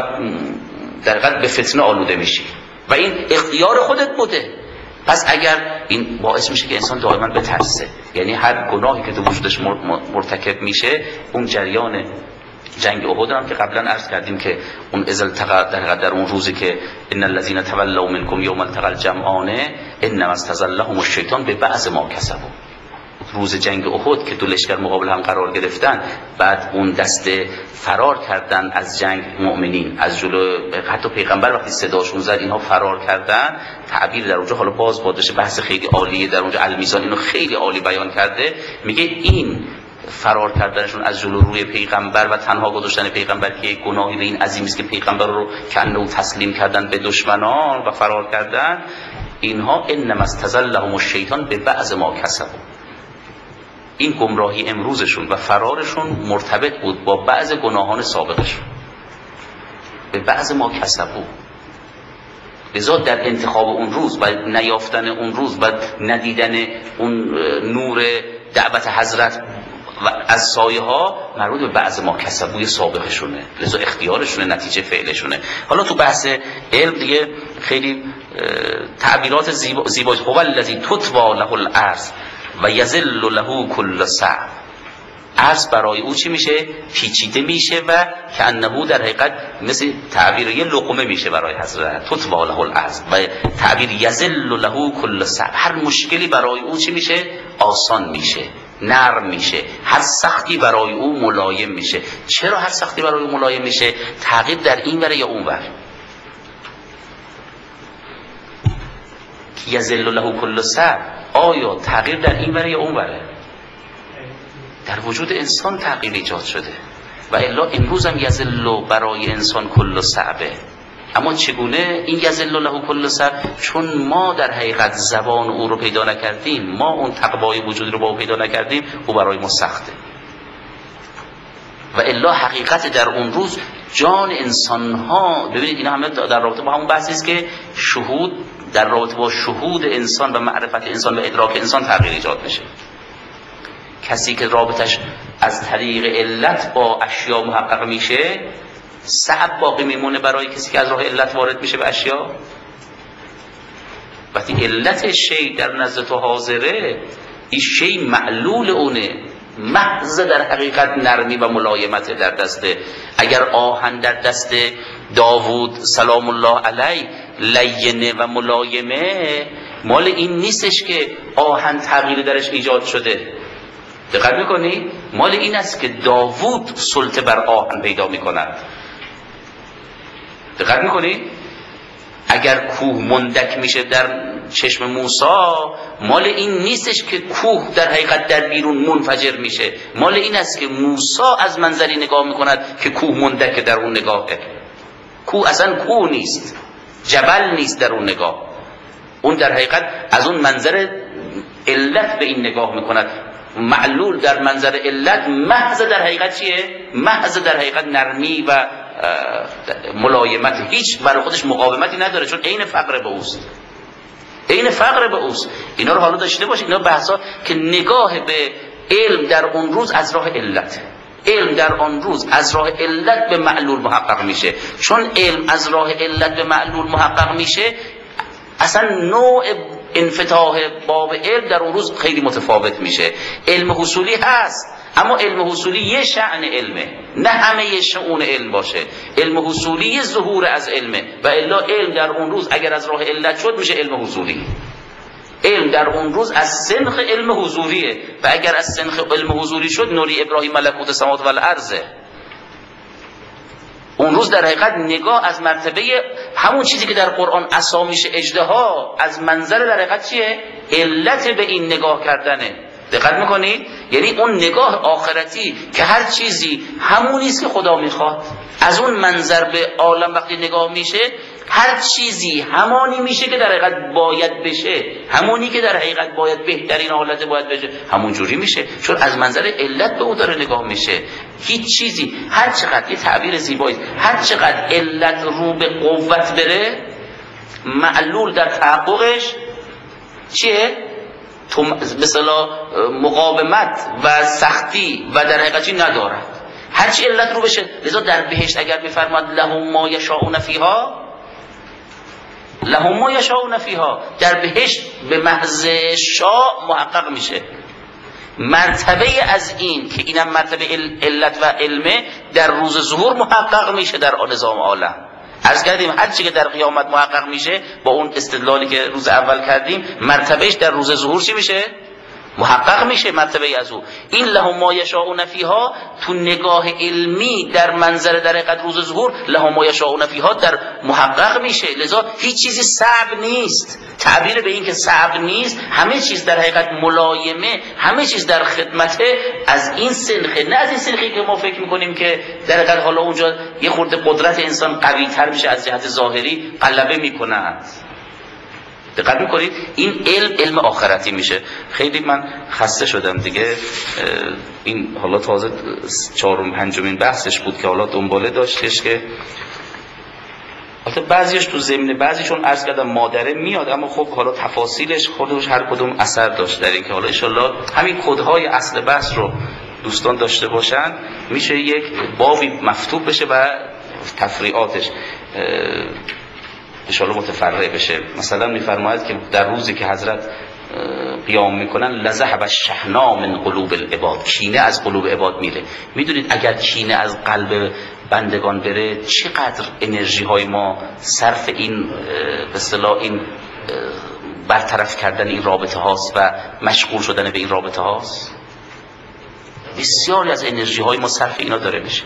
A: در حقیقت به فتنه آلوده میشی و این اختیار خودت بوده. پس اگر این باعث میشه که انسان دائما بترسه، یعنی هر گناهی که تو وجودش مرتکب میشه، اون جریان جنگ احد هم که قبلا عرض کردیم که اون ازل تقا در, در اون روزی که ان الذين تولوا منكم يوم التقى الجمعان انما استزلهم الشیطان ببعض ما کسبوا، روز جنگ احد که دو لشکر مقابل هم قرار گرفتن، بعد اون دسته فرار کردن از جنگ مؤمنین، از جلو حتی پیغمبر وقتی صداشون زد اینها فرار کردن. تعبیر در اونجا حالا باز بادش بحث خیلی عالیه در اونجا، المیزان اینو خیلی عالی بیان کرده، میگه این فرار کردنشون از جلو روی پیغمبر و تنها گذاشتن پیغمبر که یک گناهی به این عظیم است که پیغمبر رو کنه و تسلیم کردن به دشمنان و فرار کردن، اینها انما استزلهم الشیطان به بعض ما کسبوا، این گمراهی امروزشون و فرارشون مرتبط بود با بعض گناهان سابقشون، به بعض ما کسبوا. لذا در انتخاب اون روز و نیافتن اون روز و ندیدن اون نور دعوت حضرت و از سایه ها مربوط به بعض ما کسبوی سابقشونه، لذا اختیارشونه، نتیجه فعلشونه. حالا تو بحث علم دیگه خیلی تعبیرات زیبا زیباست. هو الذی تطوی له الارض و یذل له کل صعب. عرض برای او چی میشه؟ پیچیده میشه و کأنه در حقیقت مثل تعبیر یه لقمه میشه برای حضرت. تطوی له الارض و تعبیر یذل له کل صعب، هر مشکلی برای او چی میشه؟ آسان میشه، نرم میشه. هر سختی برای او ملایم میشه. چرا هر سختی برای او ملایم میشه؟ تغییر در این ور یا اون ور. یذل له کل صعب، آیا تغییر در این ور یا اون وره؟ در وجود انسان تغییر ایجاد شده و الا امروز هم یذل برای انسان کل صعبه. اما چگونه این یذل له کل صعب؟ چون ما در حقیقت زبان او رو پیدا نکردیم، ما اون تقوای وجود رو با او پیدا نکردیم، او برای ما سخته. و الا حقیقت در اون روز جان انسان ها، ببینید این همه در رابطه با همون بحثی است که شهود در رابطه با شهود انسان و معرفت انسان و ادراک انسان تغییر ایجاد میشه. کسی که رابطش از طریق علت با اشیا محقق میشه، صعب باقی میمونه برای کسی که از راه علت وارد میشه به اشیا. وقتی علت شی در نزد تو حاضره، این شی معلول اونه، محض در حقیقت نرمی و ملایمت در دسته. اگر آهن در دست داوود سلام الله علیه لینه و ملایمه، مال این نیستش که آهن تغییر درش ایجاد شده. دقت میکنی؟ مال این است که داوود سلطه بر آهن پیدا میکند. دقت میکنی؟ اگر کوه مندک میشه در چشم موسی، مال این نیستش که کوه در حقیقت در بیرون منفجر میشه. مال این است که موسی از منظری نگاه میکند که کوه مندک در اون نگاهه. کوه اصلا کوه نیست، جبل نیست در اون نگاه. اون در حقیقت از اون منظر علت به این نگاه میکند. معلول در منظر علت محض در حقیقت چیه؟ محض در حقیقت نرمی و ملایمت، هیچ برای خودش مقاومتی نداره، چون عین فقر به اوست، عین فقر به اوست. اینا رو حالا داشته باشید، اینا بحثا که نگاه به علم در اون روز از راه علت، علم در آن روز از راه علت به معلول محقق میشه. چون علم از راه علت به معلول محقق میشه، اصلا نوع انفتاح باب علم در اون روز خیلی متفاوت میشه. علم حصولی هست، اما علم حصولی یه شأن علمه، نه همه یه شؤون علم باشه. علم حصولی یه ظهور از علمه و الا علم در اون روز اگر از راه علت شد میشه علم حضوری. علم در اون روز از سنخ علم حضوریه و اگر از سنخ علم حضوری شد نوری ابراهیم ملکوت السماوات و الارض. اون روز در حقیقت نگاه از مرتبه همون چیزی که در قرآن عصا میشه اژدها، از منظر در حقیقت چیه؟ علت به این نگاه کردنه. دقت میکنید؟ یعنی اون نگاه آخرتی که هر چیزی همونیست که خدا میخواد، از اون منظر به عالم وقتی نگاه میشه هر چیزی همانی میشه که در حقیقت باید بشه، همونی که در حقیقت باید بهترین حالت باید بشه همون جوری میشه، چون از منظر علت به اون داره نگاه میشه. هیچ چیزی هر چقدر، یه تعبیر زیبایی، هر چقدر علت رو به قوت بره، معلول در تحققش چیه؟ تو مثلا مقاومت و سختی و در حقیقت ندارد، هرچی علت رو بشه. لذا در بهشت اگر میفرماد لهم ما یشاؤون فیها، لهم ما یشاؤون فیها، در بهشت به محض شاء محقق میشه. مرتبه از این که اینم مرتبه علت و علمه در روز ظهور محقق میشه در نظام عالم. عرض کردیم هر چی که در قیامت محقق میشه با اون استدلالی که روز اول کردیم، مرتبهش در روز ظهور چی میشه؟ محقق میشه مرتبه از او. این لهم ما یشاؤون فیها تو نگاه علمی در منظر در حقیقت روز ظهور لهم ما یشاؤون فیها در محقق میشه. لذا هیچ چیزی صعب نیست. تعبیر به این که صعب نیست، همه چیز در حقیقت ملایمه، همه چیز در خدمته، از این سنخه، نه از این سنخی که ما فکر میکنیم که در حقیقت حالا اونجا یه خورده قدرت انسان قوی تر میشه از جهت ظاهری غلبه میکنه. دقت میکنید این علم علم آخرتی میشه. خیلی من خسته شدم دیگه، این حالا تازه چهارم پنجمین بحثش بود که حالا دنباله داشتش که البته بعضیش تو ضمن بعضیشون عرض کردم مادره میاد، اما خب حالا تفاصیلش خودش هر کدوم اثر داشت در این که حالا انشالله همین کدهای اصل بحث رو دوستان داشته باشن میشه یک بابی مفتوح بشه و تفریعاتش انشالله متفرع بشه. مثلا میفرماید که در روزی که حضرت قیام میکنن لذهب الشحناء من قلوب العباد، کینه از قلوب عباد میره. میدونید اگر کینه از قلب بندگان بره چقدر انرژی های ما صرف این به اصطلاح این برطرف کردن این رابطه هاست و مشغول شدن به این رابطه هاست. بسیاری از انرژی های ما صرف اینا داره میشه.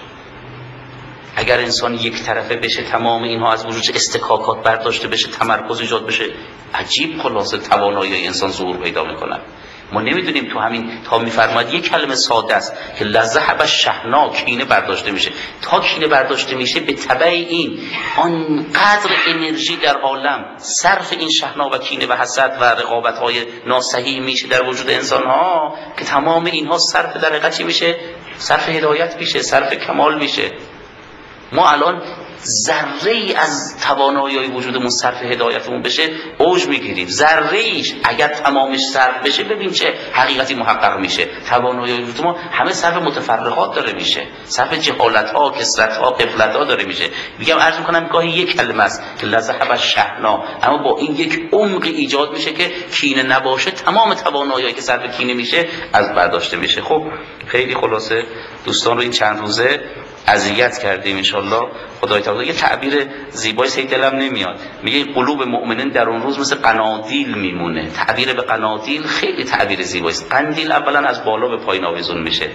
A: اگر انسان یک طرفه بشه تمام اینها از وجود استکاکات برداشته بشه، تمرکز ایجاد بشه، عجیب خلاصه توانایی انسان ظهور پیدا میکنه. ما نمیدونیم تو همین تا میفرماید یک کلمه ساده است که لذهب الشحناء، کینه برداشته میشه. تا کینه برداشته میشه به تبع این آنقدر انرژی در عالم صرف این شحناء و کینه و حسد و رقابت های ناصحیح میشه در وجود انسان ها که تمام اینها صرف در حقیقت میشه، صرف هدایت میشه، صرف کمال میشه. ما الان ذره ای از توانایی وجودمون صرف هدایتمون بشه اوج میگیریم. ذره ایش اگر تمامش صرف بشه ببین چه حقیقتی محقق میشه. توانایی وجود ما همه صرف متفرقات داره میشه، صرف جهالت ها، کثرت ها، غفلت ها داره میشه. میگم عرض میکنم گاهی یک کلمه است که لذهب الشحناء، اما با این یک عمق ایجاد میشه که کینه نباشه تمام توانایی که صرف کینه میشه از برداشته میشه. خب خیلی خلاصه دوستان رو این چند روزه اذیت کردیم. انشالله خدای تعالی یه تعبیر زیبایی سی دلم نمیاد، میگه قلوب مؤمنین در اون روز مثل قنادیل میمونه. تعبیر به قنادیل خیلی تعبیر زیبایی است. قندیل اولا از بالا به پایین آویزون میشه،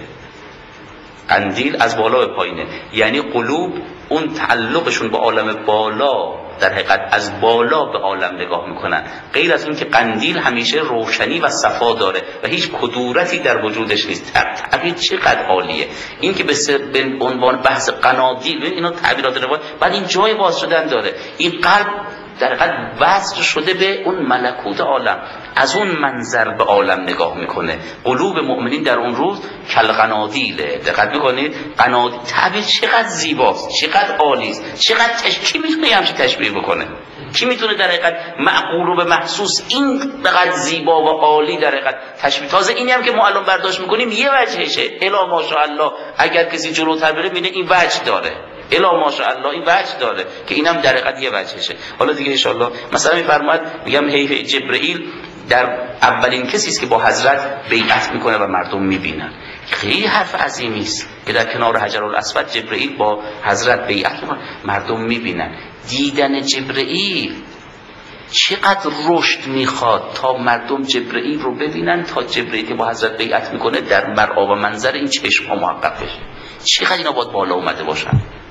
A: قندیل از بالا به پایینه، یعنی قلوب اون تعلقشون به عالم بالا در حقیقت از بالا به عالم نگاه میکنن، غیر از اون که قندیل همیشه روشنی و صفا داره و هیچ کدورتی در وجودش نیست. تعبیر چقدر عالیه این که به عنوان بحث قنادیل، اینا تعبیرات روایت بعد این جای باز شدن داره. این قلب در حقیقت وصل شده به اون ملکوت عالم، از اون منظر به عالم نگاه میکنه. قلوب مؤمنین در اون روز کالقنادیله. دقت میکنید قنادیل تعبیر چقدر زیباست، چقدر عالیست، چقدر تش... کی میتونه همچین تشبیه بکنه؟ کی میتونه در حقیقت معقول و به محسوس این بقدر زیبا و عالی در حقیقت تشبیه؟ تازه اینی هم که ما الان برداشت میکنیم یه وجهشه. الا ماشاءالله اگر کسی جلوتر بره میبینه این وجه داره، الا ماشاءالله این وجه داره که اینم در حقیقت یه وجهشه. حالا دیگه ان شاء الله مثلا میفرماید میگم هی جبرئیل در اولین کسی است که با حضرت بیعت میکنه و مردم میبینن. خیلی حرف عظیمی است که در کنار حجرالاسود جبرئیل با حضرت بیعت میکنه، مردم میبینن. دیدن جبرئیل چقدر رشد میخواد تا مردم جبرئیل رو ببینن، تا جبرئیل که با حضرت بیعت میکنه در مرآ و منظر این چشم ها محقق بشه. چقدر اینا باید بالا اومده باشن،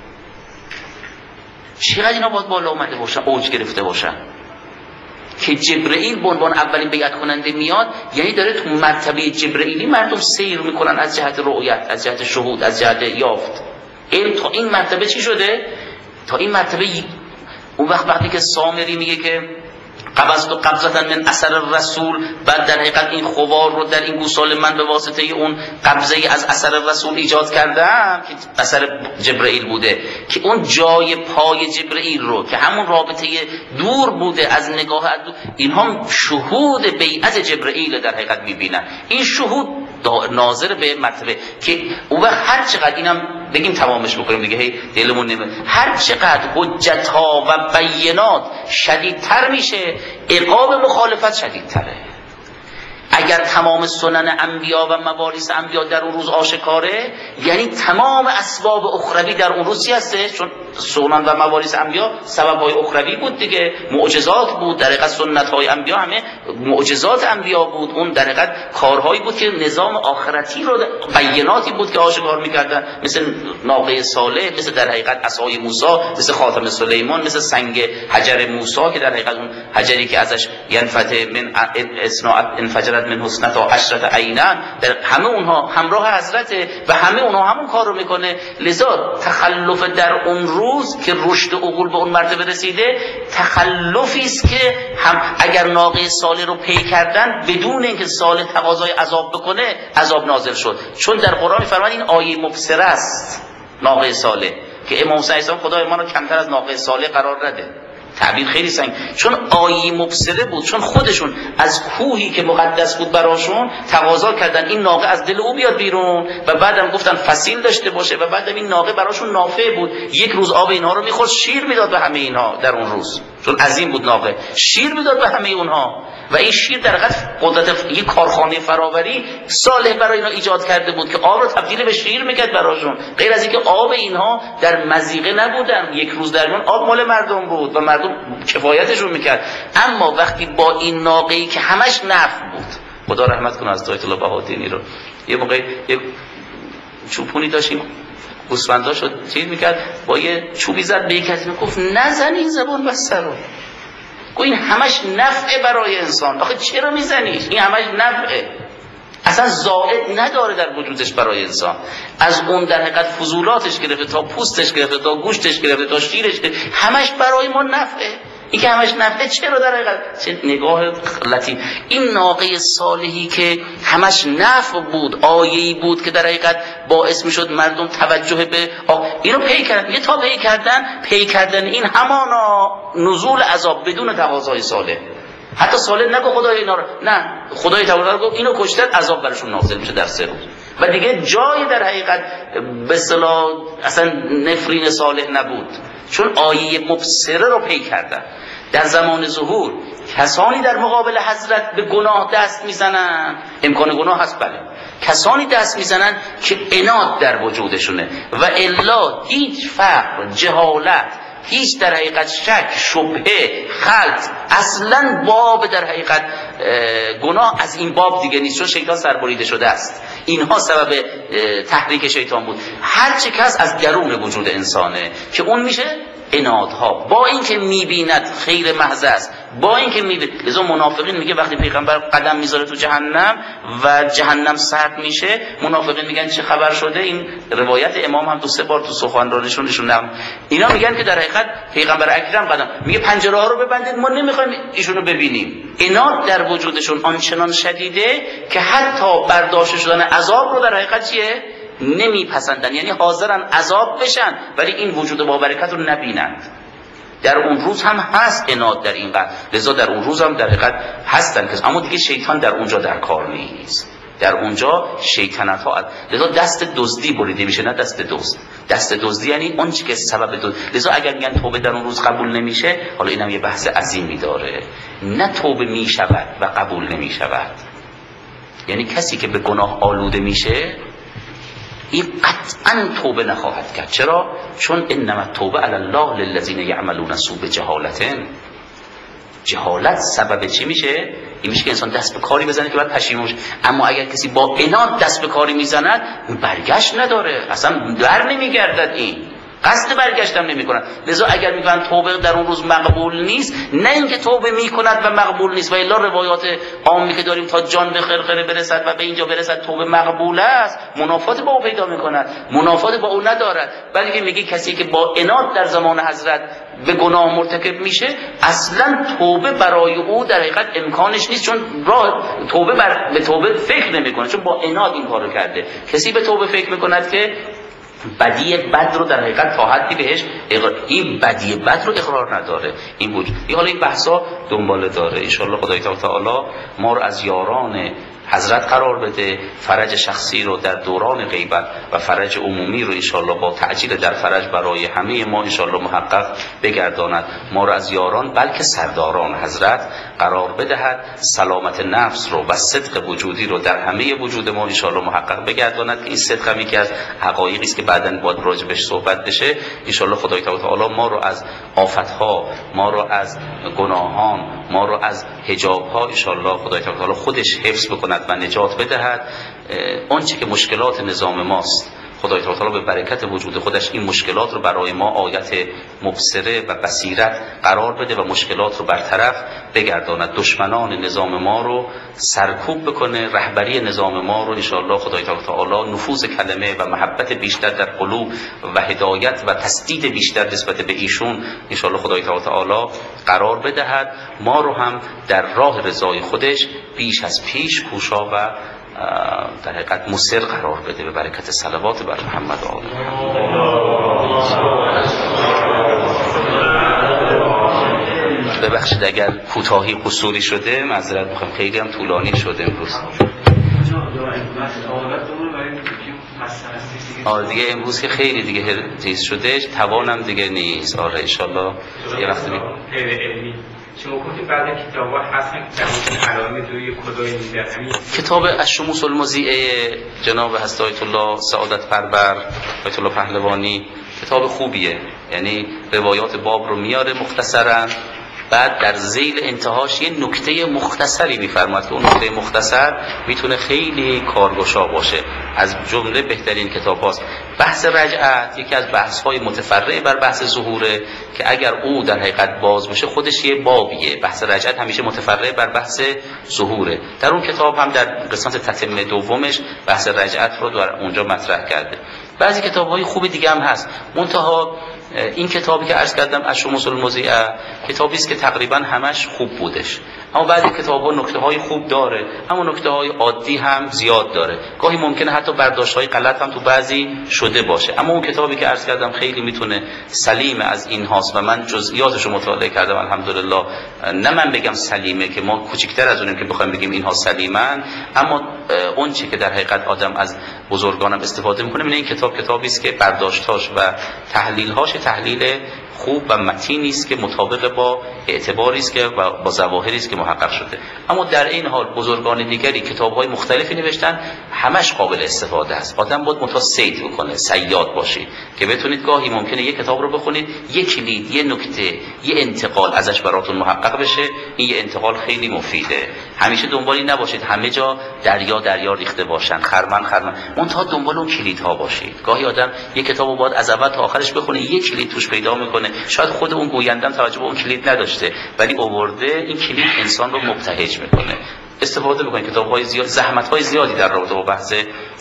A: چقدر اینا باید بالا اومده باشن، اوج گرفته باشن که جبرئیل به عنوان اولین بیعت کننده میاد، یعنی داره تو مرتبه جبرئیلی مردم سیر میکنن از جهت رؤیت، از جهت شهود، از جهت یافت. علم تا این مرتبه چی شده؟ تا این مرتبه اون وقت وقتی که سامری میگه که قبضت و قبضتن من اثر رسول، بعد در حقیقت این خوار رو در این گوسال من به واسطه اون قبضه از اثر رسول ایجاد کردم که اثر جبرئیل بوده، که اون جای پای جبرئیل رو که همون رابطه دور بوده از نگاه از دور، اینها شهود بیعت جبرئیل در حقیقت میبینن. این شهود ناظر به مرتبه که اون وقت هر چقدر اینم بگیم تمامش بکنیم دیگه هی دلمون نمیاد، هر چقدر حجت ها و بینات شدیدتر میشه عقاب مخالفت شدیدتره. اگر تمام سنن انبیا و مواریث انبیا در اون روز آشکاره، یعنی تمام اسباب اخروی در اون روز چی هسته؟ چون سنن و مواریث انبیا سبب‌های اخروی بود دیگه، معجزات بود. در حقیقت سنت‌های انبیا همه معجزات انبیا بود، اون در حقیقت کارهایی بود که نظام آخرتی رو، بیناتی بود که آشکار می‌کردن، مثل ناقه صالح، مثل در حقیقت عصای موسی، مثل خاتم سلیمان، مثل سنگ حجر موسی که در حقیقت اون حجری که ازش ینفتح من اصناعت انفجرت ابصرت من حسنتا عشرة عینا، در همه اونها همراه حضرته و همه اونها همون کار رو میکنه. لذا تخلف در اون روز که رشد عقول به اون مرتبه رسیده، تخلفی است که هم اگر ناقه صالح رو پی کردن بدون اینکه صالح تقاضای عذاب بکنه عذاب نازل شد. چون در قرآن میفرماد این آیه مبصره است ناقه صالح، که امام حسین اسلام خدای ما رو کمتر از ناقه صالح قرار نده. تعبیر خیلی سنگ، چون آیه مبصره بود، چون خودشون از کوهی که مقدس بود براشون تقاضا کردن این ناقه از دل او بیاد بیرون و بعدم گفتن فصیل داشته باشه و بعدم این ناقه براشون نافع بود. یک روز آب اینها رو میخورد، شیر میداد به همه اینها در اون روز، چون عظیم بود ناقه، شیر میداد به همه اونها و این شیر در حقیقت قدرت یک کارخانه فراوری صالح برای اینا ایجاد کرده بود که آب رو تبدیل به شیر میکرد براشون. غیر از اینکه آب اینها در مضیقه نبودن، یک روز در میان آب مال مردم بود و مردم کفایتشون میکرد. اما وقتی با این ناقه‌ای که همش نفع بود، خدا رحمت کنه از آیت الله بهادینی رو، یه موقع یه چوپونی داشتیم گوسفندا شد چیز میکرد، با یه چوبی زد به یک کسی، گفت نزن این زبان بسته رو، گفت این همش نفعه برای انسان، آخه چرا میزنیش؟ این همش نفعه، اصلا زائد نداره در وجودش برای انسان. از اون در حقیقت فضولاتش گرفته تا پوستش گرفته تا گوشتش گرفته تا شیرش گرفته، همش برای ما نفعه. این که همش نفعه چرا در حقیقت؟ چه نگاه لطیف. این ناقه صالحی که همش نفع بود، آیه‌ای بود که در حقیقت باعث میشد مردم توجه به اینو پی کردن. یه تا پی کردن پی کردن این همانا نزول عذاب بدون تقاضای صالح. حتی صالح نگو خدای اینا رو، نه، خدای تعالی گفت اینو کشتن عذاب برشون نازل میشه در سه روز و دیگه جای در حقیقت به اصطلاح اصلا نفرین صالح نبود، چون آیه مبصره رو پی کردن. در زمان ظهور کسانی در مقابل حضرت به گناه دست میزنن، امکان گناه هست بله، کسانی دست میزنن که عناد در وجودشونه و الا هیچ فقر، جهالت، هیچ در حقیقت شک، شبهه، خلط، اصلا باب در حقیقت گناه از این باب دیگه نیست، چون شیطان سربریده شده است. اینها سبب تحریک شیطان بود. هر چه کس از درون وجود انسانه که اون میشه عنادها، با اینکه میبیند خیر محض است، با اینکه میبیند. لذا منافقین میگه وقتی پیغمبر قدم میذاره تو جهنم و جهنم سرد میشه، منافقین میگن چه خبر شده. این روایت امام هم دو سه بار تو سخنرانیشون نشون دادن. اینا میگن که در حقیقت پیغمبر اکرم قدم میگه پنجره ها رو ببندید، ما نمیخوایم ایشونو ببینیم. عناد در وجودشون آنچنان شدیده که حتی برداشت شدن عذاب رو در حقیقت چیه؟ نمیپسندن، یعنی حاضرن عذاب بشن ولی این وجود با برکت رو نبینند. در اون روز هم هست عناد در این قدر، لذا در اون روز هم در حقیقت هستن که اما دیگه شیطان در اونجا در کار نیست، در اونجا شیطنت ها، لذا دست دزدی بریده میشه، نه دست دزد. دست دزدی یعنی اون چیزی که سبب دزد. لذا اگر میگن توبه در اون روز قبول نمیشه، حالا اینم یه بحث عظیمی داره، نه توبه میشود و قبول نمیشود. یعنی کسی که به گناه آلوده میشه این قطعا توبه نخواهد کرد. چرا؟ چون انما التوبه علی الله للذین یعملون السوء بجهالة. جهالت سبب چی میشه؟ این میشه که انسان دست به کاری بزنه که بعد پشیمون شه. اما اگر کسی با عناد دست به کاری میزند، برگشت نداره، اصلا در نمیگردد، این قصد برگشتم نمی کند. لذا اگر میگن توبه در اون روز مقبول نیست، نه اینکه توبه میکند و مقبول نیست و الا روایات عامی که داریم تا جان به خرخره برسد و به اینجا برسد توبه مقبول است، منافات با او پیدا میکند، منافات با او ندارد. بلکه میگه کسی که با عناد در زمان حضرت به گناه مرتکب میشه، اصلا توبه برای او در حقیقت امکانش نیست، چون راه توبه بر... به توبه فکر نمیکنه، چون با عناد این کارو کرده. کسی به توبه فکر میکند که بدی بد رو در حقیقت تا حدی بهش اقرار، این بدی بد رو اقرار نداره. این بود این حالا این بحثا دنباله داره. ان شاء الله خدای تعالی ما رو از یاران حضرت قرار بده، فرج شخصی رو در دوران غیبت و فرج عمومی رو ان شاء الله با تعجیل در فرج برای همه ما ان شاء الله محقق بگرداند. ما رو از یاران بلکه سرداران حضرت قرار بدهد، سلامت نفس رو و صدق وجودی رو در همه وجود ما ان شاء الله محقق بگرداند که این صدق هم یکی از حقایقی است که بعداً باید راجعش صحبت بشه. ان شاء الله خدای تعالی ما رو از آفت‌ها، ما رو از گناهان، ما رو از حجاب‌ها ان شاء الله خدای تعالی خودش حفظ بکنه و نجات بدهد. آنچه که مشکلات نظام ماست خدای تعالی به برکت وجود خودش این مشکلات رو برای ما آیت مبصره و بصیرت قرار بده و مشکلات رو برطرف بگرداند، دشمنان نظام ما رو سرکوب بکنه، رهبری نظام ما رو ان شاء الله خدای تعالی نفوذ کلمه و محبت بیشتر در قلوب و هدایت و تسدید بیشتر نسبت به ایشون ان شاء الله خدای تعالی قرار بدهد، ما رو هم در راه رضای خودش بیش از پیش کوشا و در حقیقت مصر قرار بده به برکت صلوات بر محمد و آل محمد. ببخشید اگر کوتاهی قصوری شده، معذرت میخوام، خیلی هم طولانی شده امروز. آره دیگه امروز که خیلی دیگه چیز شده، توانم دیگه نیست. آره ان شاء الله یه وقتی می
B: شما گفتید بعد کتاب‌ها هستن که علائم روی کدای میده.
A: کتاب الشموس المضیئه جناب حضرت آیت الله سعادت پرور آیت الله پهلوانی کتاب خوبیه، یعنی روایات باب رو میاره مختصرا، بعد در ذیل انتهاش یه نکته مختصری میفرماد که اون نکته مختصر میتونه خیلی کارگشا باشه. از جمله بهترین کتاب هاست. بحث رجعت یکی از بحث های متفرع بر بحث ظهوره که اگر او در حقیقت باز بشه خودش یه بابیه. بحث رجعت همیشه متفرع بر بحث ظهوره. در اون کتاب هم در قسمت تتمه دومش بحث رجعت رو در اونجا مطرح کرده. بعضی کتاب های خوب دیگه هم هست، منتها این کتابی که عرض کردم الشموس المضیئه کتابی است که تقریبا همش خوب بودش، اما بعضی کتاب‌ها نکته‌های خوب داره، اما نکته‌های عادی هم زیاد داره، گاهی ممکنه حتی برداشت‌های غلط هم تو بعضی شده باشه. اما اون کتابی که عرض کردم خیلی میتونه سلیم از این هاست و من جزئیاتش رو مطالعه کردم الحمدلله. نه من بگم سلیمه که ما کوچکتر از اونیم که بخوایم بگیم اینها سلیمن، اما اون چی که در حقیقت آدم از بزرگانم استفاده میکنه این کتاب کتابی است که برداشت‌هاش و تحلیل‌هاش تحلیل خوب و متینی است که مطابق با اعتباری است که با ظواهری است که محقق شده. اما در این حال بزرگان دیگری کتاب‌های مختلفی نوشتن، همش قابل استفاده است. آدم باید متاسید بکنه، صیاد باشید که بتونید گاهی ممکنه یک کتاب رو بخونید، یک کلید، یه نکته، یه انتقال ازش براتون محقق بشه. این یه انتقال خیلی مفیده. همیشه دنبالی نباشید همه جا دریا دریا ریخته باشن، خرمن خرمن، منتها دنبال اون کلیدها باشید. گاهی آدم یک کتابو باید از اول تا آخرش بخونه، یک کلید توش پیدا میکنه. شاید خود اون گوینده توجه به اون کلید نداشته، ولی آورده این کلید انسان رو مبتهج میکنه. استفاده بکنید. کتاب‌های زیاد، زحمت‌های زیادی در رابطه با بحث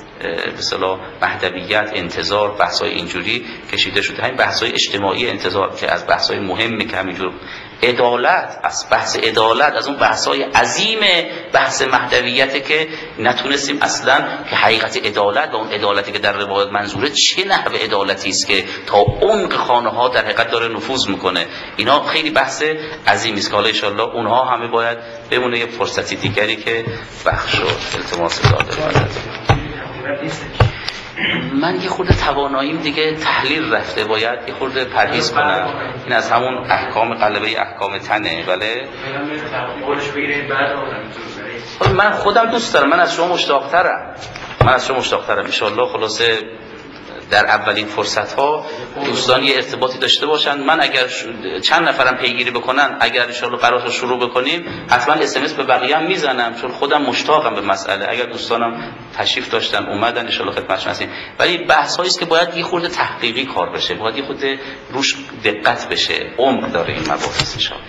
A: به اصطلاح مهدویت، انتظار، بحث‌های اینجوری کشیده شده. همین بحث‌های اجتماعی انتظار که از بحث‌های مهمی که همینجور عدالت، از بحث عدالت، از اون بحث‌های عظیم بحث مهدویت که نتونستیم اصلاً که حقیقت عدالت و اون عدالتی که در روایت منظوره چه نحو عدالتی است که تا عمق خانه‌ها در حقیقت داره نفوذ میکنه. اینا خیلی بحث عظیمی است که حالا ان شاءالله اونها همه باید بمونه یه فرصتی دیگری که بخش و التماس داده. من یه خورده تواناییم دیگه تحلیل رفته، باید یه خورده پرهیز کنم. این از همون احکام قلبه احکام تنه. بله من خودم دوست دارم، من از شما مشتاق‌ترم، من از شما مشتاق‌ترم. ان شاءالله خلاصه در اولین فرصت ها دوستان یه ارتباطی داشته باشن. من اگر چند نفرم پیگیری بکنن، اگر ان شاءالله قرار شروع بکنیم، حتما اس ام اس به بقیه هم میزنم، چون خودم مشتاقم به مسئله. اگر دوستانم تشریف داشتن اومدن ان شاءالله خدمتشون هستیم. ولی بحث هایی است که باید یه خورده تحقیقی کار بشه، باید یه خورده روش دقت بشه، عمق داره این مباحث ان شاءالله.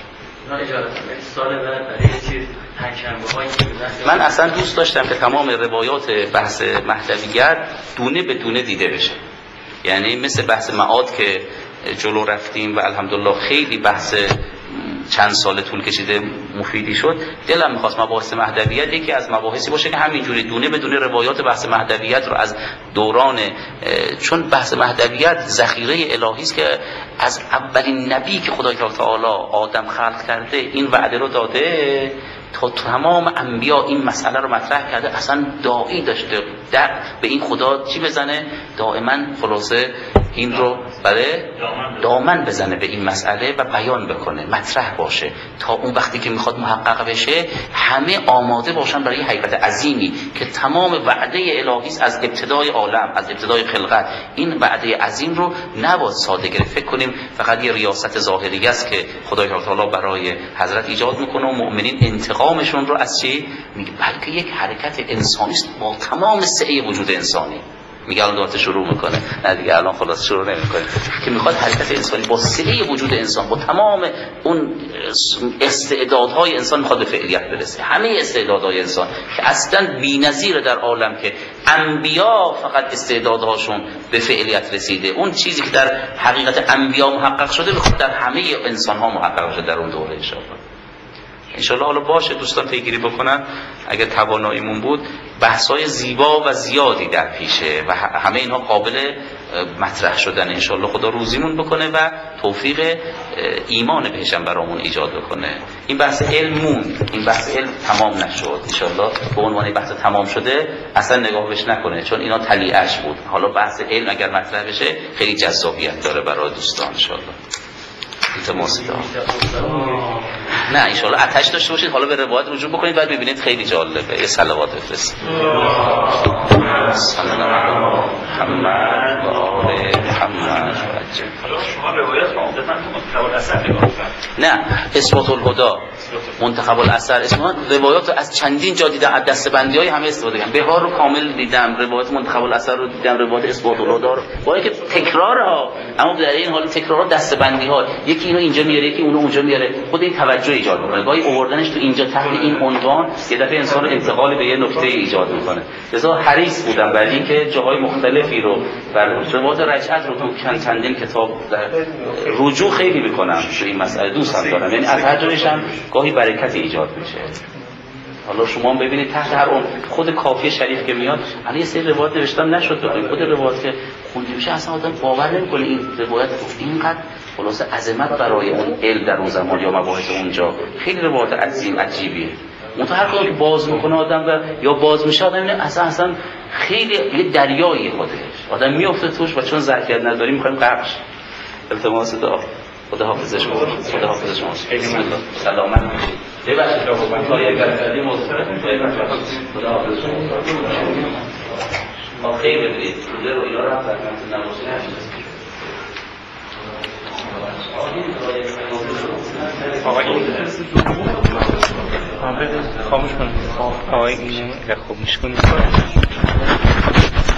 A: من اصلا دوست داشتم که تمام روایات بحث مهدویت دونه به دونه دیده بشه، یعنی مثل بحث معاد که جلو رفتیم و الحمدلله خیلی بحث چند سال طول کشیده مفیدی شد. دلم میخواست مباحث مهدویت یکی از مباحثی باشه که همینجوری دونه به دونه روایات بحث مهدویت رو از دوران، چون بحث مهدویت ذخیره الهی است که از اولین نبی که خدای تعالی آدم خلق کرده این وعده رو داده تا تمام انبیا این مسئله رو مطرح کرده. اصلا داعی داشته در به این خدا چی بزنه، دائما خلاصه این رو برای دامن بزنه به این مسئله و بیان بکنه، مطرح باشه، تا اون وقتی که میخواد محقق بشه همه آماده باشن برای حقیقت عظیمی که تمام وعده الهی است از ابتدای عالم، از ابتدای خلقت. این وعده عظیم رو نباید ساده گرفت، فکر کنیم فقط یه ریاست ظاهری است که خدای تعالی برای حضرت ایجاد میکنه و مؤمنین انتقامشون رو از چی میگه، بلکه یک حرکت انسانی است با تمام سعه وجود انسانی. میگه الان دوباره شروع میکنه، نه دیگه الان خلاص شروع نمیکنه، که میخواد حرکت انسانی با سعه وجود انسان، با تمام اون استعدادهای انسان میخواد به فعلیت برسه. همه استعدادهای انسان که اصلا بی‌نظیره در عالم، که انبیا فقط استعدادهاشون به فعلیت رسیده، اون چیزی که در حقیقت انبیا محقق شده میخواد در همه انسانها محقق بشه در اون دوره. ان انشالله حالا باشه دوستان پیگیری بکنن، اگر تواناییمون بود بحث‌های زیبا و زیادی در پیشه و همه اینها قابل مطرح شدن. انشالله خدا روزیمون بکنه و توفیق ایمان بهشم برامون ایجاد بکنه. این بحث علم موند، این بحث علم تمام نشد. انشالله به عنوان بحث تمام شده اصلا نگاه بهش نکنه، چون اینا تلیعش بود. حالا بحث علم اگر مطرح بشه خیلی جذابیت داره برای دوستان. انشالله موسیقی نه انشالله آتش داشته باشید. حالا به روایت رجوع بکنید بعد ببینید خیلی جالبه. یه صلوات بفرستید. صلی الله علیه محمد و آل محمد.
D: شما روایت عمدتاً منتخب الاثر نگاه
A: نه اثبات الهدا منتخب الاثر اسم روایات از چندین جا دیدم، از دسته‌بندی‌های همه استفاده کردم. بهار رو کامل دیدم، روایت منتخب الاثر رو دیدم، روایت اثبات الهدا رو، با اینکه تکرارها، اما در این حال تکرارها دسته‌بندی‌ها، یکی اینو اینجا میاره یکی اونو اونجا میاره، خود این توجه ایجاد می‌کنه. گاهی آوردنش تو اینجا تحت این عنوان یه دفعه انسان انتقال به یه نکته ایجاد می‌کنه. لذا حریص بودم بر اینکه جاهای مختلفی رو بر روایت رجعت رو تو چند چندین کتاب رجوع خیلی می‌کنم تو این مسئله، دوستم دارم، یعنی از هر جایش هم گاهی برکت ایجاد میشه. حالا شما هم ببینید تحت هر اون خود کافیه شریف که میاد، الان یه سری روایت نوشتم نشد، تو خود روایت که خونده میشه اصلا آدم باور نمی‌کنه این روایت اینقدر خلاصه عظمت برای اون علم در اون زمان یا مباحث اونجا. خیلی روایت عظیم عجیبیه. اون تو هر کدوم که باز میکنه آدم و یا باز میشه آدم اینه اصلا اصلا خیلی یه دریایی خودش آدم میافته توش و چون ظرفیت نداری میخوایم غرق شیم. التماس دعا. خدا حافظش کنه. خدا حافظش کنه. بسم الله. سلامت باشید. ببخشید آقا من تا یک کلمه مصرف خدا حافظش کنه. ما خیلی بدید. روزه رو اینا رو هم خدمت نمازی نشید.
B: خاموش کنید. آقای اینو خوب میشکنید.